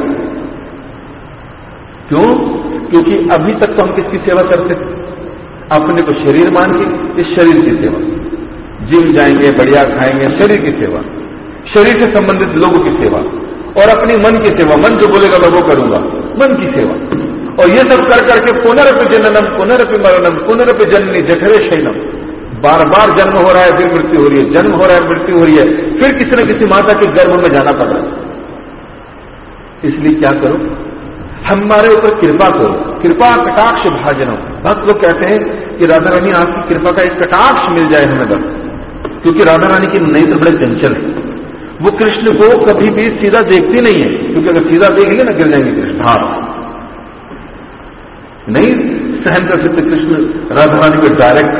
क्यों? क्योंकि अभी तक तो हम किसकी सेवा करते थे? अपने को शरीर मान के, इस शरीर की सेवा, जिम जाएंगे, बढ़िया खाएंगे, शरीर की सेवा, शरीर से संबंधित लोगों की सेवा, और अपनी मन की सेवा, मन जो बोलेगा मैं वो करूंगा, मन की सेवा। और ये सब कर करके पुनरपि जननम पुनरपि मरणम पुनरपि जननी जठरे शैलम, बार बार जन्म हो रहा है, फिर मृत्यु हो रही है, जन्म हो रहा है, मृत्यु हो रही है, फिर किसी न किसी माता के गर्भ में जाना पड़ रहा है। इसलिए क्या करो, हमारे ऊपर कृपा करो, कृपा कटाक्ष भाजनम। भक्त लोग कहते हैं कि राधा रानी आपकी कृपा का एक कटाक्ष मिल जाए हमें बस, क्योंकि राधा रानी की नेत्र बड़े चंचल है। वो कृष्ण को कभी भी सीधा देखती नहीं है, क्योंकि अगर सीधा देख ले ना गिर जाएंगे कृष्ण, हाथ नहीं सहन कर सकते कृष्ण राधा रानी को डायरेक्ट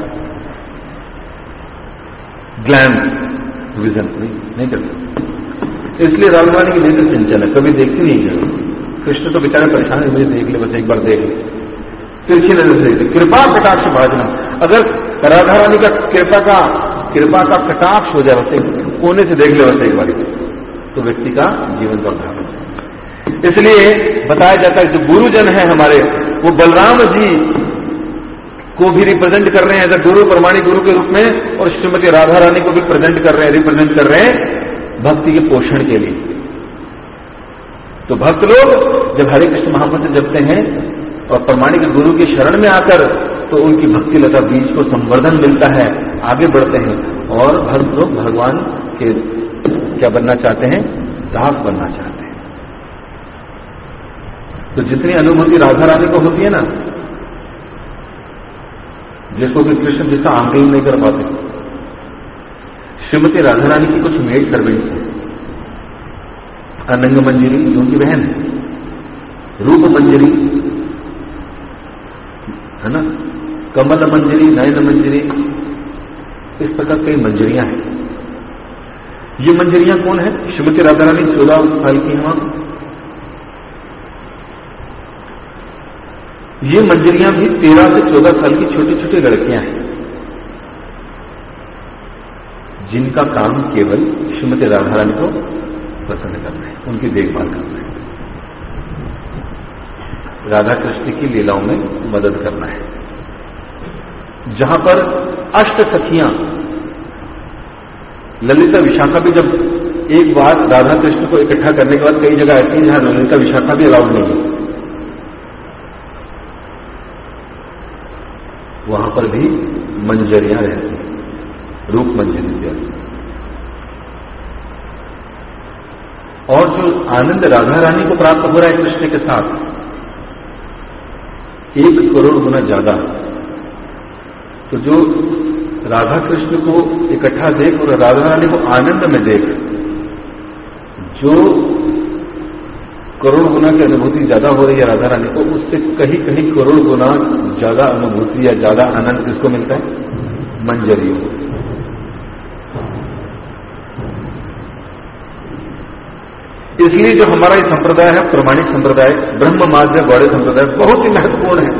ग्लैंड विजन नहीं कर सकते। इसलिए राधा रानी की नेत्र चंचल है, कभी देखती नहीं है। कृष्ण तो बेचारे परेशान है, मुझे देख ले बस एक बार देख ले, तिरछी नजर से देख। कृपा कटाक्ष भाजनम, अगर राधा रानी का कृपा का कटाक्ष हो जाए, बस कोने से देख ले बस एक बार, तो व्यक्ति का जीवन का उद्धार हो जाए। इसलिए बताया जाता है जो गुरुजन है हमारे, वो बलराम जी को भी रिप्रेजेंट कर रहे हैं एज अ गुरु, प्रमाणिक गुरु के रूप में, और श्रीमती राधा रानी को भी रिप्रेजेंट कर रहे हैं भक्ति के पोषण के लिए। तो भक्त लोग जब हरे कृष्ण महामंत्र जपते हैं और प्रमाणिक गुरु की शरण में आकर, तो उनकी भक्ति लता बीज को संवर्धन मिलता है, आगे बढ़ते हैं, और भक्त लोग भगवान के क्या बनना चाहते हैं? दास बनना चाहते हैं। तो जितनी अनुभूति राधा रानी को होती है ना, जिसको कि कृष्ण जिसका आंकलन नहीं कर पाते, श्रीमती राधा रानी की कुछ मेड सर्वेंट्स हैं, अनंग मंजरी जो उनकी बहन है, रूप मंजरी है ना, कमल मंजरी, नयन मंजरी, इस प्रकार कई मंजरियां हैं। ये मंजरियां कौन है? श्रीमती राधा रानी 14 साल की हैं। ये मंजरियां भी 13 से 14 साल की छोटी छोटी लड़कियां हैं, जिनका काम केवल श्रीमती राधा रानी को प्रसन्न करना है, उनकी देखभाल करना है, राधा कृष्ण की लीलाओं में मदद करना है। जहां पर अष्ट सखियां, ललिता विशाखा भी जब एक बार राधा कृष्ण को इकट्ठा करने के बाद कई जगह ऐसी हैं जहां ललिता विशाखा भी अलाउड नहीं है, वहां पर भी मंजरियां रहती हैं, रूप मंजरी रहती। और जो आनंद राधा रानी को प्राप्त हो रहा है कृष्ण के साथ, 1 करोड़ गुना ज्यादा। तो जो राधा कृष्ण को इकट्ठा देख और राधा रानी को आनंद में देख, जो करोड़ गुना की अनुभूति ज्यादा हो रही है राधा रानी को, उससे कहीं कहीं करोड़ गुना ज्यादा अनुभूति या ज्यादा आनंद किसको मिलता है? मंजरियों। इसलिए जो हमारा ये संप्रदाय है, प्रमाणिक संप्रदाय, ब्रह्म माध्य गौड़े संप्रदाय, बहुत ही महत्वपूर्ण है।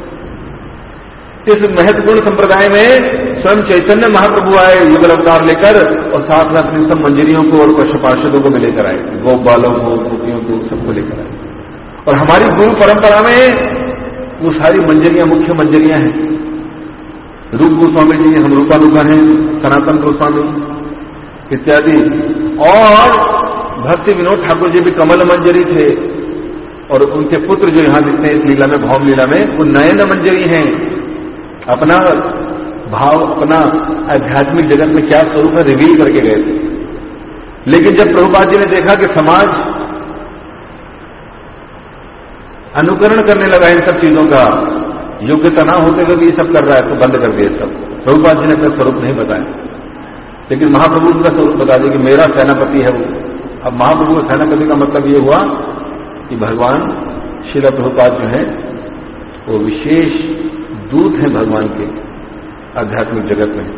इस महत्वपूर्ण संप्रदाय में स्वयं चैतन्य महाप्रभु आए युगल अवतार लेकर, और साथ में अपनी सब मंजरियों को और कृष्ण पार्षदों को भी लेकर आए, गोप बालों को, गोपियों को, सबको लेकर आए। और हमारी गुरु परंपरा में वो सारी मंजरियां मुख्य मंजरियां हैं। रूप गोस्वामी जी, हम रूपा रूपा हैं, सनातन गोस्वामी इत्यादि, और भक्ति विनोद ठाकुर जी भी कमल मंजरी थे, और उनके पुत्र जो यहां दिखते हैं इस लीला में, भौम लीला में, वो नयन मंजरी हैं। अपना भाव, अपना आध्यात्मिक जगत में क्या स्वरूप है रिवील करके गए थे। लेकिन जब प्रभुपाद जी ने देखा कि समाज अनुकरण करने लगा इन सब चीजों का, योग्यता ना होते हुए भी ये सब कर रहा है, तो बंद कर दिया सब। प्रभुपाद जी ने अपना स्वरूप नहीं बताया, लेकिन महाप्रभु उनका स्वरूप बता दिया कि मेरा सेनापति है वो। अब महाप्रभु सेनापति का मतलब ये हुआ कि भगवान श्रील प्रभुपाद जो है वो विशेष दूत हैं भगवान के आध्यात्मिक जगत में।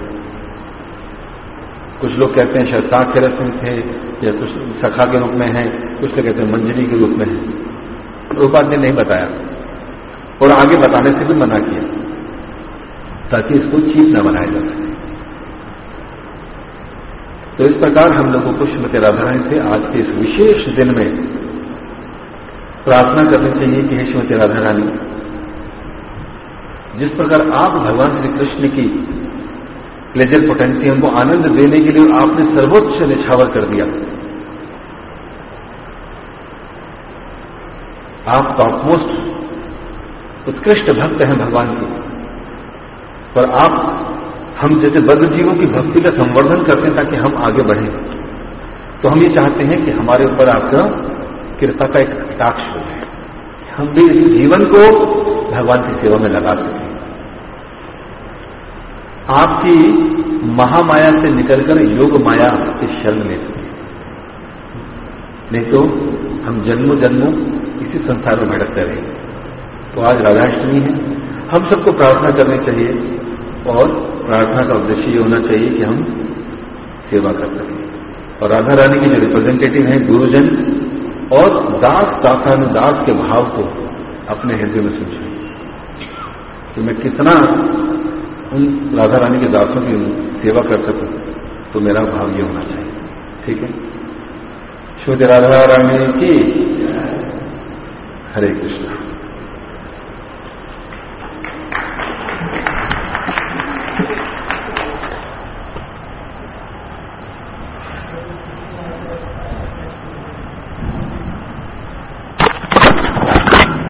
कुछ लोग कहते हैं शायद साख के रथ में थे, या कुछ सखा के रूप में हैं, कुछ लोग कहते हैं मंजरी के रूप में है। प्रभुपाद ने नहीं बताया और आगे बताने से भी मना किया ताकि इसको चीप न बनाया जा सके। तो इस प्रकार हम लोगों को श्रीमती राधा रानी से आज के इस विशेष दिन में प्रार्थना करनी चाहिए कि हे श्रीमती राधा रानी, जिस प्रकार आप भगवान श्री कृष्ण की प्लेजर पोटेंसी हमको आनंद देने के लिए आपने सर्वोच्च निछावर कर दिया, आप टॉपमोस्ट उत्कृष्ट भक्त हैं भगवान के, पर आप हम जैसे बद्ध जीवों की भक्ति का संवर्धन करते हैं ताकि हम आगे बढ़ें। तो हम ये चाहते हैं कि हमारे ऊपर आपका कृपा का एक कटाक्ष हो जाए, हम भी इस जीवन को भगवान की सेवा में लगा सकें, आपकी महामाया से निकलकर योग माया की शरण ले सकें। नहीं तो हम जन्मों जन्मों इसी संसार में भटकते रहेंगे। तो आज राधाष्टमी है, हम सबको प्रार्थना करनी चाहिए और प्रार्थना का उद्देश्य ये होना चाहिए कि हम सेवा कर सकें। और राधा रानी के जो रिप्रेजेंटेटिव हैं गुरुजन और दास दासानुदास के भाव को अपने हृदय में सोचें कि मैं कितना उन राधा रानी के दासों की सेवा कर सकूं, तो मेरा भाव ये होना चाहिए। ठीक है, श्रीमती राधा रानी की हरे कृष्ण।